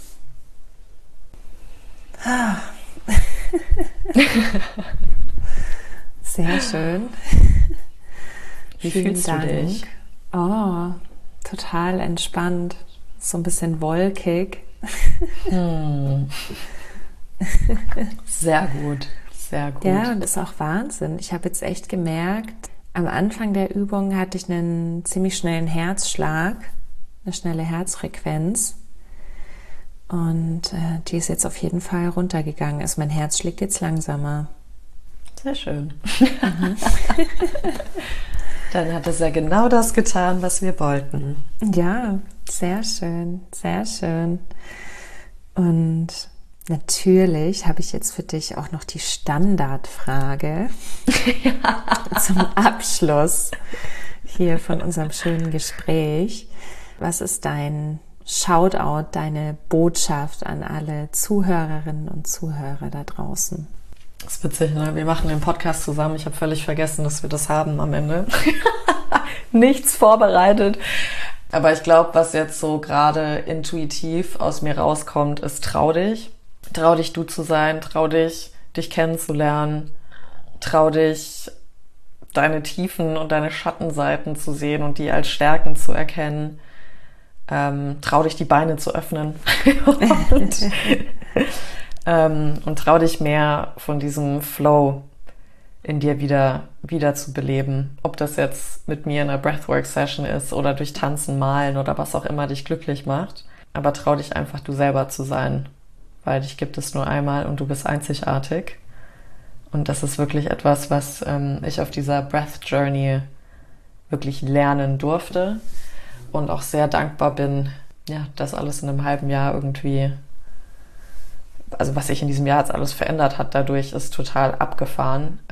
Sehr schön. Wie fühlst du dich? Oh, total entspannt. So ein bisschen wolkig. Sehr gut. Sehr gut. Ja, und das ist auch Wahnsinn. Ich habe jetzt echt gemerkt, am Anfang der Übung hatte ich einen ziemlich schnellen Herzschlag, eine schnelle Herzfrequenz. Und die ist jetzt auf jeden Fall runtergegangen. Also mein Herz schlägt jetzt langsamer. Sehr schön. Dann hat es ja genau das getan, was wir wollten. Ja, sehr schön, sehr schön. Und natürlich habe ich jetzt für dich auch noch die Standardfrage zum Abschluss hier von unserem schönen Gespräch. Was ist dein Shoutout, deine Botschaft an alle Zuhörerinnen und Zuhörer da draußen? Das ist witzig, ne? Wir machen den Podcast zusammen. Ich habe völlig vergessen, dass wir das haben am Ende. Nichts vorbereitet. Aber ich glaube, was jetzt so gerade intuitiv aus mir rauskommt, ist: trau dich. Trau dich, du zu sein. Trau dich, dich kennenzulernen. Trau dich, deine Tiefen und deine Schattenseiten zu sehen und die als Stärken zu erkennen. Trau dich, die Beine zu öffnen. Und trau dich mehr von diesem Flow in dir wieder zu beleben. Ob das jetzt mit mir in einer Breathwork-Session ist oder durch Tanzen, Malen oder was auch immer dich glücklich macht. Aber trau dich einfach, du selber zu sein. Weil dich gibt es nur einmal und du bist einzigartig. Und das ist wirklich etwas, was ich auf dieser Breath Journey wirklich lernen durfte. Und auch sehr dankbar bin, ja, dass alles in einem halben Jahr irgendwie, also was sich in diesem Jahr jetzt alles verändert hat, dadurch ist total abgefahren.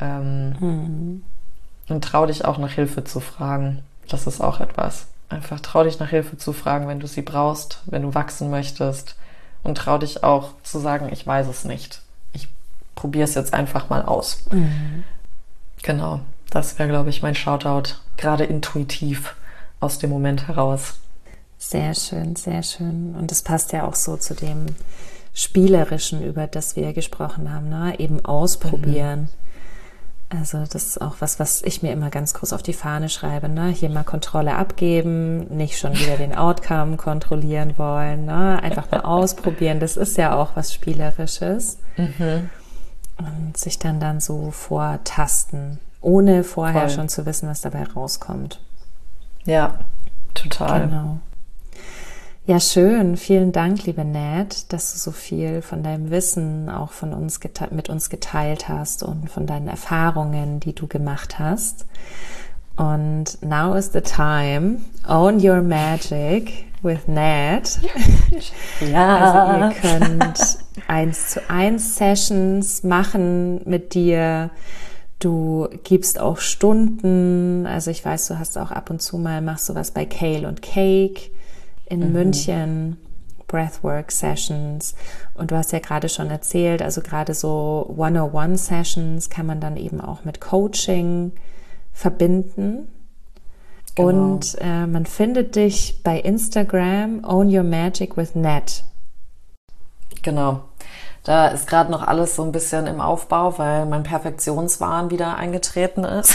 Und trau dich auch nach Hilfe zu fragen. Das ist auch etwas. Einfach trau dich nach Hilfe zu fragen, wenn du sie brauchst, wenn du wachsen möchtest. Und trau dich auch zu sagen, ich weiß es nicht. Ich probiere es jetzt einfach mal aus. Genau, das wäre, glaube ich, mein Shoutout, gerade intuitiv aus dem Moment heraus. Sehr schön, sehr schön. Und das passt ja auch so zu dem Spielerischen, über das wir gesprochen haben, ne? Eben ausprobieren. Also das ist auch was ich mir immer ganz groß auf die Fahne schreibe, ne? Hier mal Kontrolle abgeben, nicht schon wieder den Outcome kontrollieren wollen, ne? Einfach mal ausprobieren, das ist ja auch was Spielerisches. Und sich dann so vortasten, ohne vorher schon zu wissen, was dabei rauskommt. Ja, total. Genau. Ja, schön. Vielen Dank, liebe Nat, dass du so viel von deinem Wissen auch von uns mit uns geteilt hast und von deinen Erfahrungen, die du gemacht hast. Und now is the time. Own your magic with Nat. Ja. Also ihr könnt 1:1 Sessions machen mit dir. Du gibst auch Stunden. Also ich weiß, du hast auch ab und zu mal, machst du was bei Kale und Cake in München, Breathwork-Sessions. Und du hast ja gerade schon erzählt, also gerade so 101-Sessions kann man dann eben auch mit Coaching verbinden. Genau. Und man findet dich bei Instagram, Own Your Magic with Nat. Genau. Da ist gerade noch alles so ein bisschen im Aufbau, weil mein Perfektionswahn wieder eingetreten ist.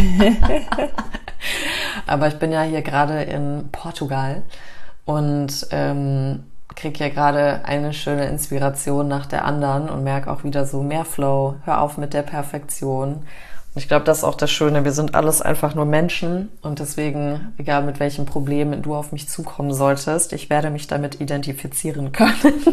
Aber ich bin ja hier gerade in Portugal und kriege ja gerade eine schöne Inspiration nach der anderen und merke auch wieder so mehr Flow, hör auf mit der Perfektion. Und ich glaube, das ist auch das Schöne, wir sind alles einfach nur Menschen und deswegen, egal mit welchen Problemen du auf mich zukommen solltest, ich werde mich damit identifizieren können.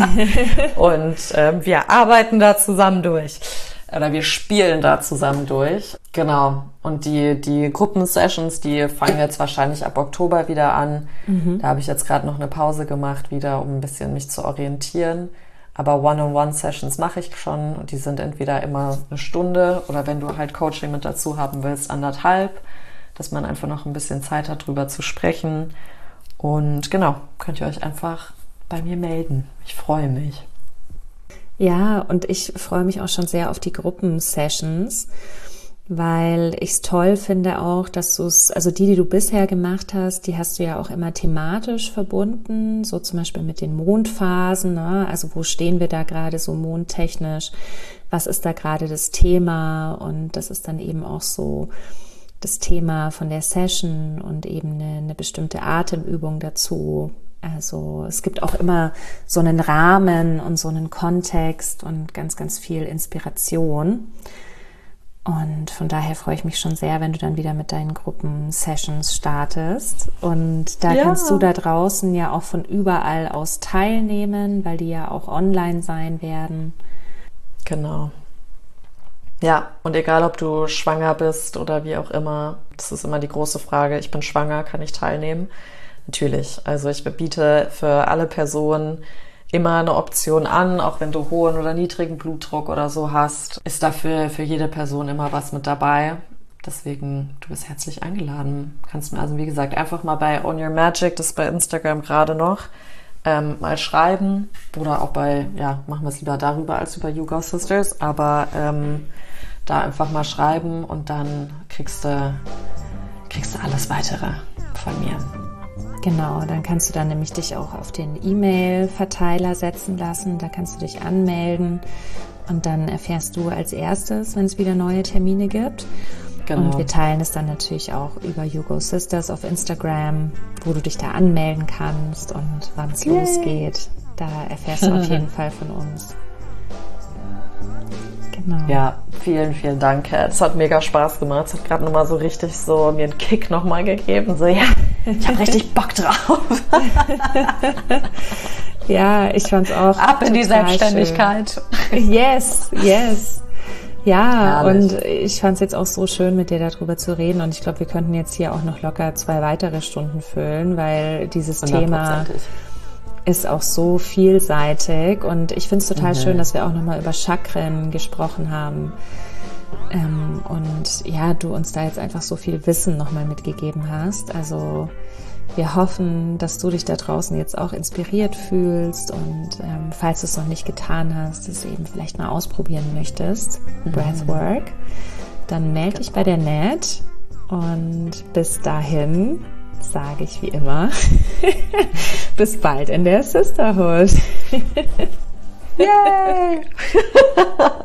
Und wir arbeiten da zusammen durch. Oder wir spielen da zusammen durch. Genau. Und die Gruppensessions, die fangen jetzt wahrscheinlich ab Oktober wieder an. Da habe ich jetzt gerade noch eine Pause gemacht, wieder um ein bisschen mich zu orientieren. Aber One-on-One-Sessions mache ich schon und die sind entweder immer eine Stunde oder wenn du halt Coaching mit dazu haben willst, 1,5, dass man einfach noch ein bisschen Zeit hat, drüber zu sprechen. Und genau, könnt ihr euch einfach bei mir melden. Ich freue mich. Ja, und ich freue mich auch schon sehr auf die Gruppensessions, weil ich es toll finde auch, dass du es, also die du bisher gemacht hast, die hast du ja auch immer thematisch verbunden, so zum Beispiel mit den Mondphasen, ne? Also wo stehen wir da gerade so mondtechnisch, was ist da gerade das Thema und das ist dann eben auch so das Thema von der Session und eben eine bestimmte Atemübung dazu. Also es gibt auch immer so einen Rahmen und so einen Kontext und ganz, ganz viel Inspiration. Und von daher freue ich mich schon sehr, wenn du dann wieder mit deinen Gruppensessions startest. Und da kannst du da draußen ja auch von überall aus teilnehmen, weil die ja auch online sein werden. Genau. Ja, und egal, ob du schwanger bist oder wie auch immer, das ist immer die große Frage. Ich bin schwanger, kann ich teilnehmen? Natürlich. Also ich biete für alle Personen immer eine Option an, auch wenn du hohen oder niedrigen Blutdruck oder so hast, ist dafür für jede Person immer was mit dabei. Deswegen, du bist herzlich eingeladen. Kannst mir also, wie gesagt, einfach mal bei Own Your Magic, das ist bei Instagram gerade noch, mal schreiben. Oder auch bei, machen wir es lieber darüber als über YouGo Sisters, aber da einfach mal schreiben und dann kriegst du alles Weitere von mir. Genau, dann kannst du dann nämlich dich auch auf den E-Mail-Verteiler setzen lassen. Da kannst du dich anmelden und dann erfährst du als erstes, wenn es wieder neue Termine gibt. Genau. Und wir teilen es dann natürlich auch über YouGo Sisters auf Instagram, wo du dich da anmelden kannst und wann es losgeht. Da erfährst du auf jeden Fall von uns. Genau. Ja, vielen, vielen Dank. Es hat mega Spaß gemacht. Es hat gerade nochmal so richtig so mir einen Kick nochmal gegeben. So, ja, ich habe richtig Bock drauf. Ja, ich fand's auch ab in die Selbstständigkeit. Schön. Yes. Ja, herrlich. Und ich fand's jetzt auch so schön, mit dir darüber zu reden. Und ich glaube, wir könnten jetzt hier auch noch locker 2 weitere Stunden füllen, weil dieses Thema ist auch so vielseitig und ich finde es total schön, dass wir auch nochmal über Chakren gesprochen haben und ja, du uns da jetzt einfach so viel Wissen nochmal mitgegeben hast. Also wir hoffen, dass du dich da draußen jetzt auch inspiriert fühlst und falls du es noch nicht getan hast, es eben vielleicht mal ausprobieren möchtest, Breathwork, dann melde dich bei der Nat und bis dahin sage ich wie immer, bis bald in der Sisterhood. Yay!